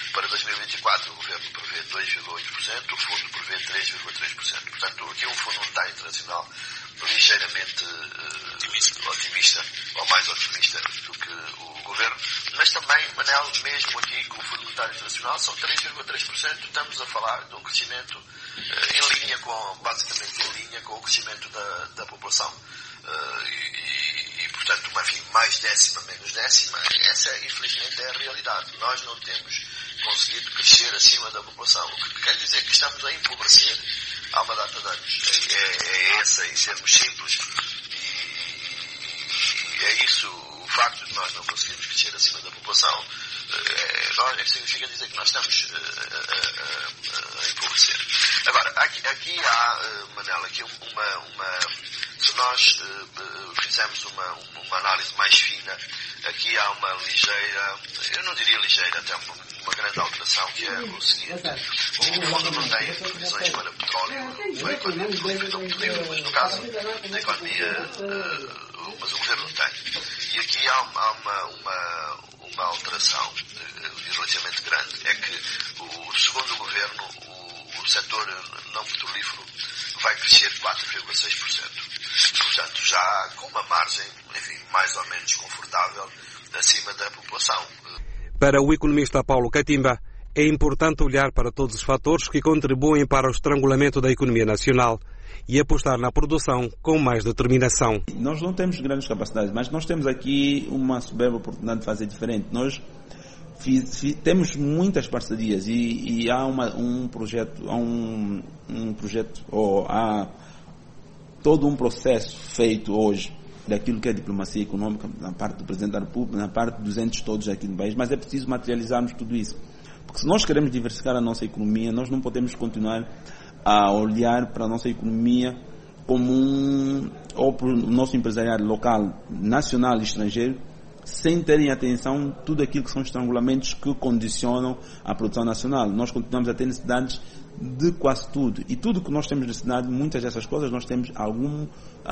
Para dois mil e vinte e quatro, o governo prevê dois vírgula oito por cento, o fundo prevê três vírgula três por cento. Portanto, aqui um Fundo Monetário Internacional ligeiramente uh, otimista. otimista, ou mais otimista do que o governo, mas também, Manel, mesmo aqui com o Fundo Monetário Internacional, são três vírgula três por cento, estamos a falar de um crescimento uh, em linha com, basicamente em linha com o crescimento da, da população. Uh, e, e, portanto, enfim, mais décima, menos décima, essa, infelizmente, é a realidade. Nós não temos conseguido crescer acima da população, o que quer dizer que estamos a empobrecer há uma data de anos. É, é essa, em sermos simples, e, e é isso, o facto de nós não conseguirmos crescer acima da população, é, nós, significa dizer que nós estamos a, a, a empobrecer. Agora, aqui, aqui há, Manela, aqui uma, uma, se nós uh, fizermos uma, uma análise mais fina, aqui há uma ligeira, eu não diria ligeira, até uma, uma grande alteração, que é o seguinte: o fundo não tem previsões para petróleo, para a economia petrolífera, mas no caso da economia, uh, mas o governo tem. E aqui há, há uma, uma, uma alteração uh, relativamente grande, é que, o, segundo o governo, o, o setor não petrolífero vai crescer quatro vírgula seis por cento. Portanto, já com uma margem, enfim, mais ou menos confortável acima da população. Para o economista Paulo Catimba, é importante olhar para todos os fatores que contribuem para o estrangulamento da economia nacional e apostar na produção com mais determinação. Nós não temos grandes capacidades, mas nós temos aqui uma soberba oportunidade de fazer diferente. Nós fiz, fiz, temos muitas parcerias e, e há uma, um projeto, há um, um projeto, ou há todo um processo feito hoje daquilo que é diplomacia econômica, na parte do Presidente da República, na parte dos entes todos aqui no país, mas é preciso materializarmos tudo isso. Porque se nós queremos diversificar a nossa economia, nós não podemos continuar a olhar para a nossa economia como um, ou para o nosso empresariado local, nacional e estrangeiro, sem terem atenção tudo aquilo que são estrangulamentos que condicionam a produção nacional. Nós continuamos a ter necessidades de quase tudo. E tudo que nós temos necessidade, muitas dessas coisas, nós temos algum,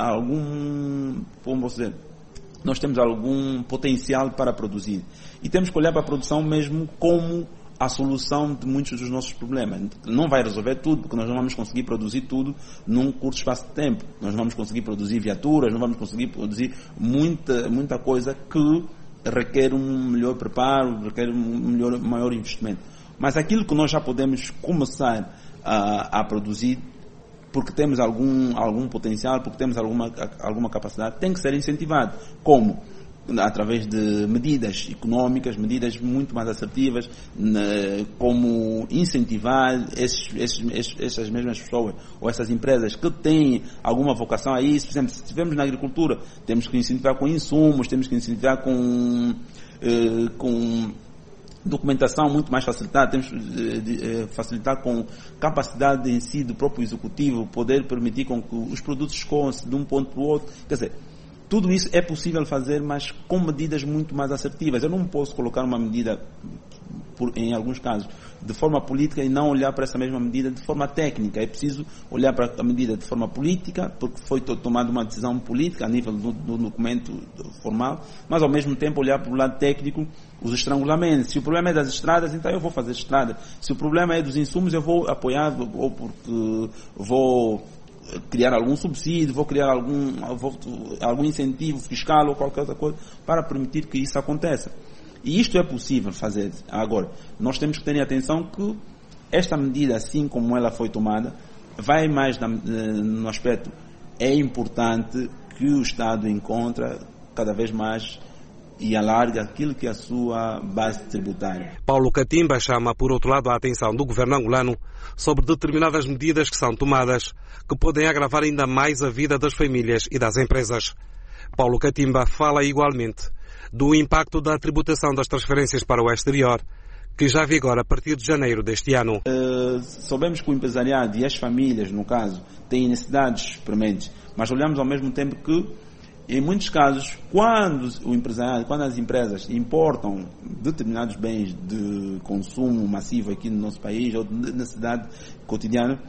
algum, como posso dizer, nós temos algum potencial para produzir. E temos que olhar para a produção mesmo como a solução de muitos dos nossos problemas. Não vai resolver tudo, porque nós não vamos conseguir produzir tudo num curto espaço de tempo. Nós não vamos conseguir produzir viaturas, não vamos conseguir produzir muita, muita coisa que requer um melhor preparo, requer um melhor, maior investimento. Mas aquilo que nós já podemos começar a, a produzir, porque temos algum, algum potencial, porque temos alguma, alguma capacidade, tem que ser incentivado. Como? Através de medidas económicas, medidas muito mais assertivas, né, como incentivar esses, esses, essas mesmas pessoas ou essas empresas que têm alguma vocação a isso. Por exemplo, se estivermos na agricultura, temos que incentivar com insumos, temos que incentivar com, eh, com documentação muito mais facilitada, temos de facilitar com capacidade em si do próprio executivo, poder permitir com que os produtos escoam-se de um ponto para o outro. Quer dizer, tudo isso é possível fazer, mas com medidas muito mais assertivas. Eu não posso colocar uma medida, por, em alguns casos, de forma política e não olhar para essa mesma medida de forma técnica. É preciso olhar para a medida de forma política, porque foi tomada uma decisão política a nível do, do documento formal, mas ao mesmo tempo olhar para o lado técnico, os estrangulamentos. Se o problema é das estradas, então eu vou fazer estrada. Se o problema é dos insumos, eu vou apoiar, ou porque vou criar algum subsídio, vou criar algum, vou, algum incentivo fiscal ou qualquer outra coisa para permitir que isso aconteça. E isto é possível fazer. Agora, nós temos que ter atenção que esta medida, assim como ela foi tomada, vai mais na, no aspecto, é importante que o Estado encontre cada vez mais e alarga aquilo que é a sua base tributária. Paulo Catimba chama, por outro lado, a atenção do governo angolano sobre determinadas medidas que são tomadas, que podem agravar ainda mais a vida das famílias e das empresas. Paulo Catimba fala igualmente do impacto da tributação das transferências para o exterior, que já vigora a partir de janeiro deste ano. Uh, sabemos que o empresariado e as famílias, no caso, têm necessidades prementes, mas olhamos ao mesmo tempo que, em muitos casos, quando o empresariado, quando as empresas importam determinados bens de consumo massivo aqui no nosso país, ou de necessidade cotidiana,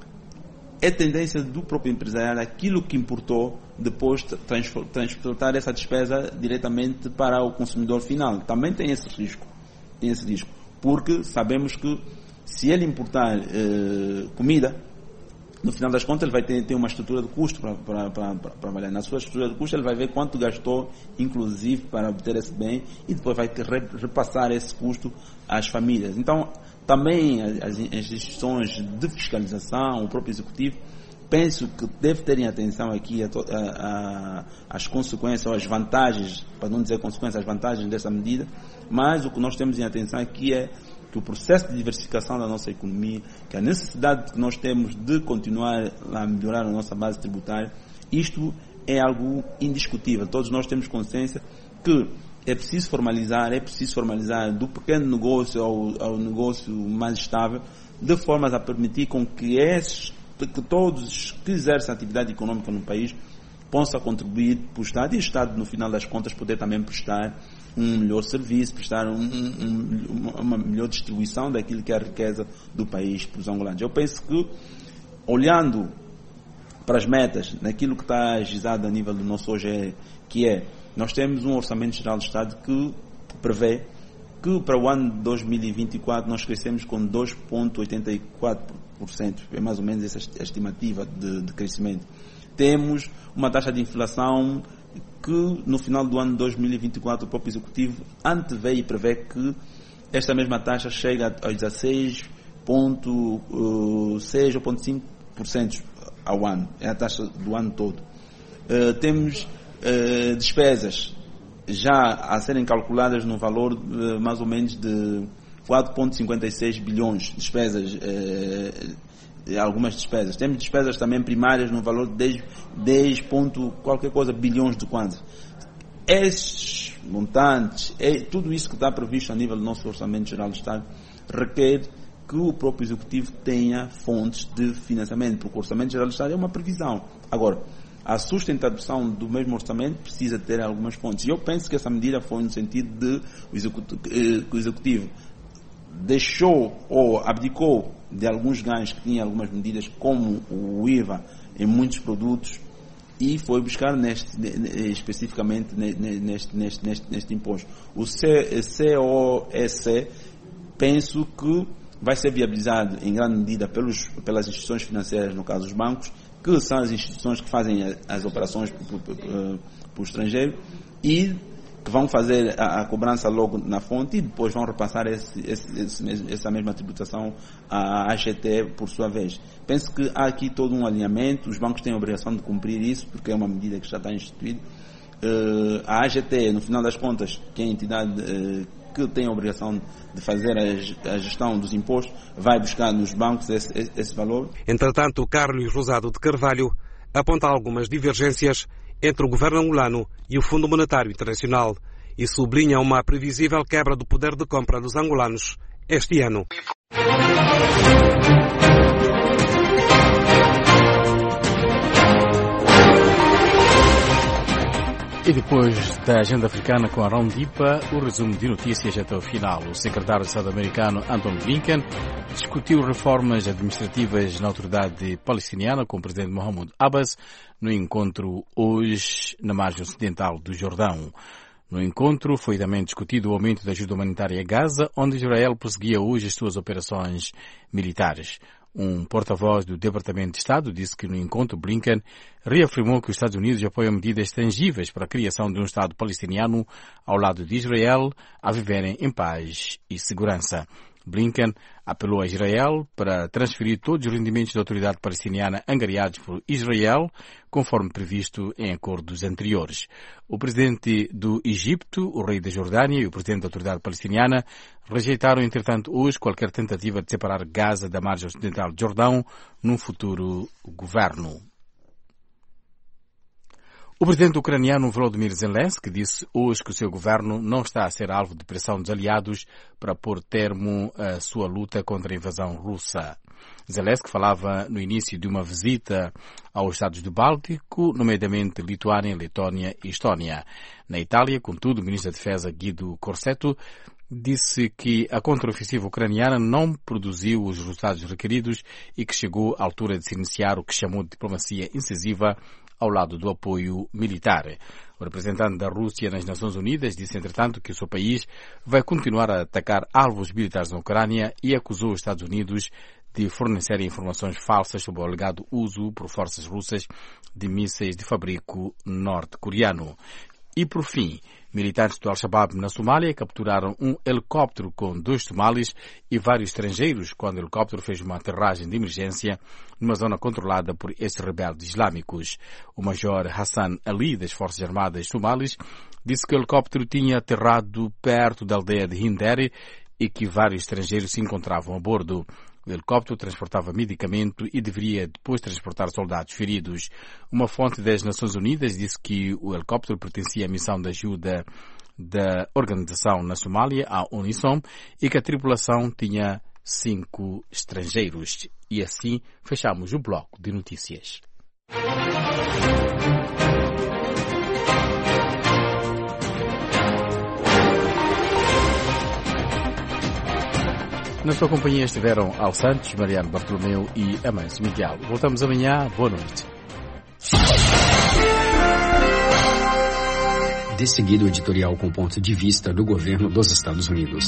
é tendência do próprio empresariado, aquilo que importou, depois transportar essa despesa diretamente para o consumidor final. Também tem esse risco. Tem esse risco. porque sabemos que se ele importar eh, comida, no final das contas ele vai ter, ter uma estrutura de custo para, para, para, para trabalhar. Na sua estrutura de custo ele vai ver quanto gastou, inclusive, para obter esse bem, e depois vai ter, repassar esse custo às famílias. Então, também as, as instituições de fiscalização, o próprio executivo, penso que deve terem atenção aqui a, a, a, as consequências, ou as vantagens, para não dizer consequências, as vantagens dessa medida, mas o que nós temos em atenção aqui é que o processo de diversificação da nossa economia, que a necessidade que nós temos de continuar a melhorar a nossa base tributária, isto é algo indiscutível. Todos nós temos consciência que é preciso formalizar, é preciso formalizar do pequeno negócio ao, ao negócio mais estável, de forma a permitir com que, esses, que todos que exercem atividade econômica no país possam contribuir para o Estado, e o Estado, no final das contas, poder também prestar um melhor serviço, prestar um, um, uma melhor distribuição daquilo que é a riqueza do país para os angolanos. Eu penso que, olhando para as metas, naquilo que está agizado a nível do nosso O G E, que é, nós temos um Orçamento Geral do Estado que prevê que para o ano de dois mil e vinte e quatro nós crescemos com dois vírgula oitenta e quatro por cento, é mais ou menos essa estimativa de, de crescimento. Temos uma taxa de inflação que no final do ano de dois mil e vinte e quatro o próprio Executivo antevê e prevê que esta mesma taxa chega aos dezasseis vírgula seis ou vírgula cinco por cento ao ano, é a taxa do ano todo. Uh, temos uh, despesas já a serem calculadas no valor uh, mais ou menos de quatro vírgula cinquenta e seis bilhões de despesas, uh, algumas despesas. Temos despesas também primárias no valor de dez, dez ponto qualquer coisa bilhões de kwanza. Esses montantes, é, tudo isso que está previsto a nível do nosso Orçamento Geral do Estado, requer que o próprio Executivo tenha fontes de financiamento, porque o Orçamento Geral do Estado é uma previsão. Agora, a sustentação do mesmo orçamento precisa ter algumas fontes. E eu penso que essa medida foi no sentido de o Executivo, que o Executivo deixou ou abdicou de alguns ganhos que tinha algumas medidas, como o I V A em muitos produtos, e foi buscar neste, especificamente neste, neste, neste, neste imposto. O C O E C, penso que vai ser viabilizado em grande medida pelos, pelas instituições financeiras, no caso os bancos, que são as instituições que fazem as operações para o estrangeiro e que vão fazer a, a cobrança logo na fonte e depois vão repassar esse, esse, esse, essa mesma tributação à A G T por sua vez. Penso que há aqui todo um alinhamento, os bancos têm a obrigação de cumprir isso, porque é uma medida que já está instituída. Uh, a A G T, no final das contas, que é a entidade uh, que tem a obrigação de fazer a, a gestão dos impostos, vai buscar nos bancos esse, esse, esse valor. Entretanto, Carlos Rosado de Carvalho aponta algumas divergências entre o governo angolano e o Fundo Monetário Internacional e sublinha uma previsível quebra do poder de compra dos angolanos este ano. E depois da agenda africana com a Rondipa, o resumo de notícias até o final. O secretário de Estado americano Antony Blinken discutiu reformas administrativas na autoridade palestiniana com o presidente Mahmoud Abbas no encontro hoje na margem ocidental do Jordão. No encontro foi também discutido o aumento da ajuda humanitária a Gaza, onde Israel prosseguia hoje as suas operações militares. Um porta-voz do Departamento de Estado disse que no encontro Blinken reafirmou que os Estados Unidos apoiam medidas tangíveis para a criação de um Estado palestiniano ao lado de Israel a viverem em paz e segurança. Blinken apelou a Israel para transferir todos os rendimentos da autoridade palestiniana angariados por Israel, conforme previsto em acordos anteriores. O presidente do Egito, o rei da Jordânia e o presidente da autoridade palestiniana rejeitaram, entretanto, hoje qualquer tentativa de separar Gaza da margem ocidental de Jordão num futuro governo. O presidente ucraniano Volodymyr Zelensky disse hoje que o seu governo não está a ser alvo de pressão dos aliados para pôr termo à sua luta contra a invasão russa. Zelensky falava no início de uma visita aos Estados do Báltico, nomeadamente Lituânia, Letónia e Estónia. Na Itália, contudo, o ministro da Defesa Guido Corsetto disse que a contraofensiva ucraniana não produziu os resultados requeridos e que chegou à altura de se iniciar o que chamou de diplomacia incisiva ao lado do apoio militar. O representante da Rússia nas Nações Unidas disse, entretanto, que o seu país vai continuar a atacar alvos militares na Ucrânia e acusou os Estados Unidos de fornecer informações falsas sobre o alegado uso por forças russas de mísseis de fabrico norte-coreano. E, por fim, militares do Al-Shabaab na Somália capturaram um helicóptero com dois somalis e vários estrangeiros quando o helicóptero fez uma aterragem de emergência numa zona controlada por estes rebeldes islâmicos. O major Hassan Ali, das Forças Armadas Somalis, disse que o helicóptero tinha aterrado perto da aldeia de Hinderi e que vários estrangeiros se encontravam a bordo. O helicóptero transportava medicamento e deveria depois transportar soldados feridos. Uma fonte das Nações Unidas disse que o helicóptero pertencia à missão de ajuda da organização na Somália, a UNISOM, e que a tripulação tinha cinco estrangeiros. E assim fechamos o bloco de notícias. Na sua companhia estiveram Al Santos, Mariano Bartolomeu e Amâncio Miguel. Voltamos amanhã. Boa noite. De seguida, o editorial com ponto de vista do governo dos Estados Unidos.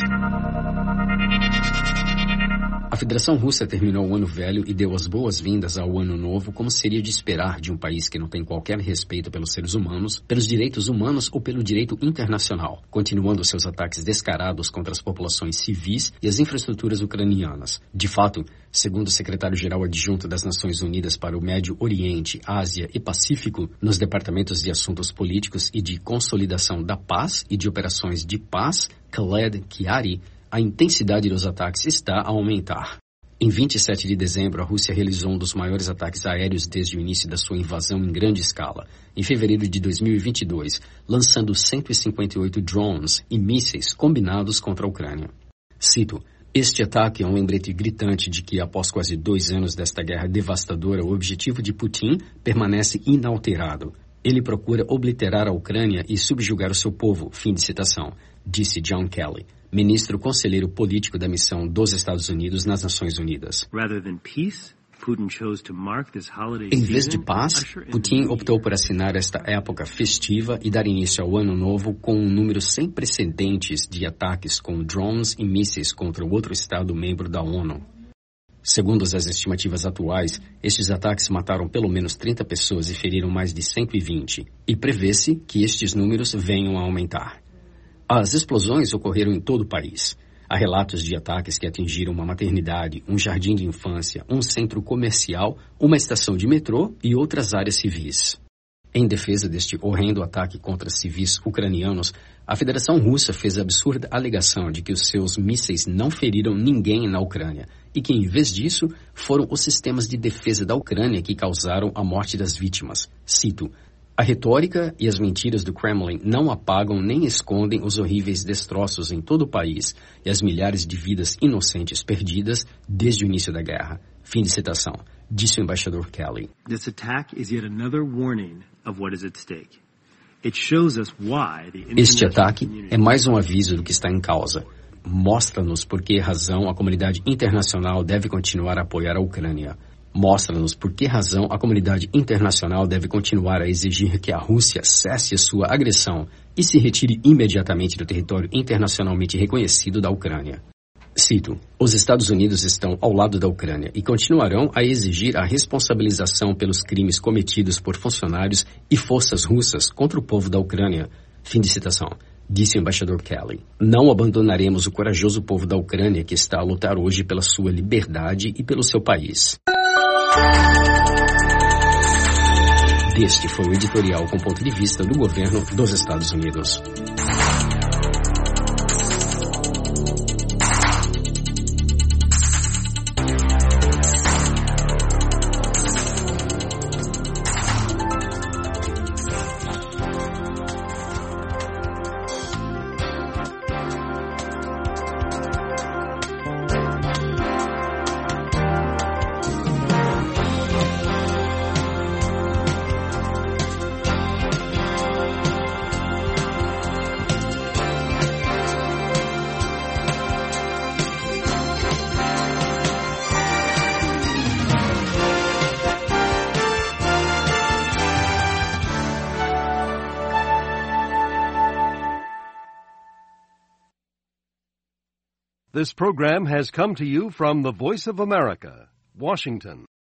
A Federação Russa terminou o ano velho e deu as boas-vindas ao ano novo, como seria de esperar de um país que não tem qualquer respeito pelos seres humanos, pelos direitos humanos ou pelo direito internacional, continuando seus ataques descarados contra as populações civis e as infraestruturas ucranianas. De fato, segundo o secretário-geral adjunto das Nações Unidas para o Médio Oriente, Ásia e Pacífico, nos departamentos de assuntos políticos e de consolidação da paz e de operações de paz, Khaled Kiari, a intensidade dos ataques está a aumentar. Em vinte e sete de dezembro, a Rússia realizou um dos maiores ataques aéreos desde o início da sua invasão em grande escala. Em fevereiro de dois mil e vinte e dois, lançando cento e cinquenta e oito drones e mísseis combinados contra a Ucrânia. Cito: "Este ataque é um lembrete gritante de que, após quase dois anos desta guerra devastadora, o objetivo de Putin permanece inalterado. Ele procura obliterar a Ucrânia e subjugar o seu povo", fim de citação, disse John Kelly, ministro conselheiro político da missão dos Estados Unidos nas Nações Unidas. Em vez de paz, Putin optou por assinar esta época festiva e dar início ao ano novo com um número sem precedentes de ataques com drones e mísseis contra o outro Estado membro da ONU. Segundo as estimativas atuais, estes ataques mataram pelo menos trinta pessoas e feriram mais de cento e vinte, e prevê-se que estes números venham a aumentar. As explosões ocorreram em todo o país. Há relatos de ataques que atingiram uma maternidade, um jardim de infância, um centro comercial, uma estação de metrô e outras áreas civis. Em defesa deste horrendo ataque contra civis ucranianos, a Federação Russa fez a absurda alegação de que os seus mísseis não feriram ninguém na Ucrânia e que, em vez disso, foram os sistemas de defesa da Ucrânia que causaram a morte das vítimas. Cito: "A retórica e as mentiras do Kremlin não apagam nem escondem os horríveis destroços em todo o país e as milhares de vidas inocentes perdidas desde o início da guerra." Fim de citação, disse o embaixador Kelly. This attack is yet another warning of what is at stake. It shows us why the Este ataque é mais um aviso do que está em causa. Mostra-nos por que razão a comunidade internacional deve continuar a apoiar a Ucrânia. Mostra-nos por que razão a comunidade internacional deve continuar a exigir que a Rússia cesse a sua agressão e se retire imediatamente do território internacionalmente reconhecido da Ucrânia. Cito: "Os Estados Unidos estão ao lado da Ucrânia e continuarão a exigir a responsabilização pelos crimes cometidos por funcionários e forças russas contra o povo da Ucrânia." Fim de citação, disse o embaixador Kelly. "Não abandonaremos o corajoso povo da Ucrânia que está a lutar hoje pela sua liberdade e pelo seu país." Este foi o editorial com ponto de vista do governo dos Estados Unidos. This program has come to you from the Voice of America, Washington.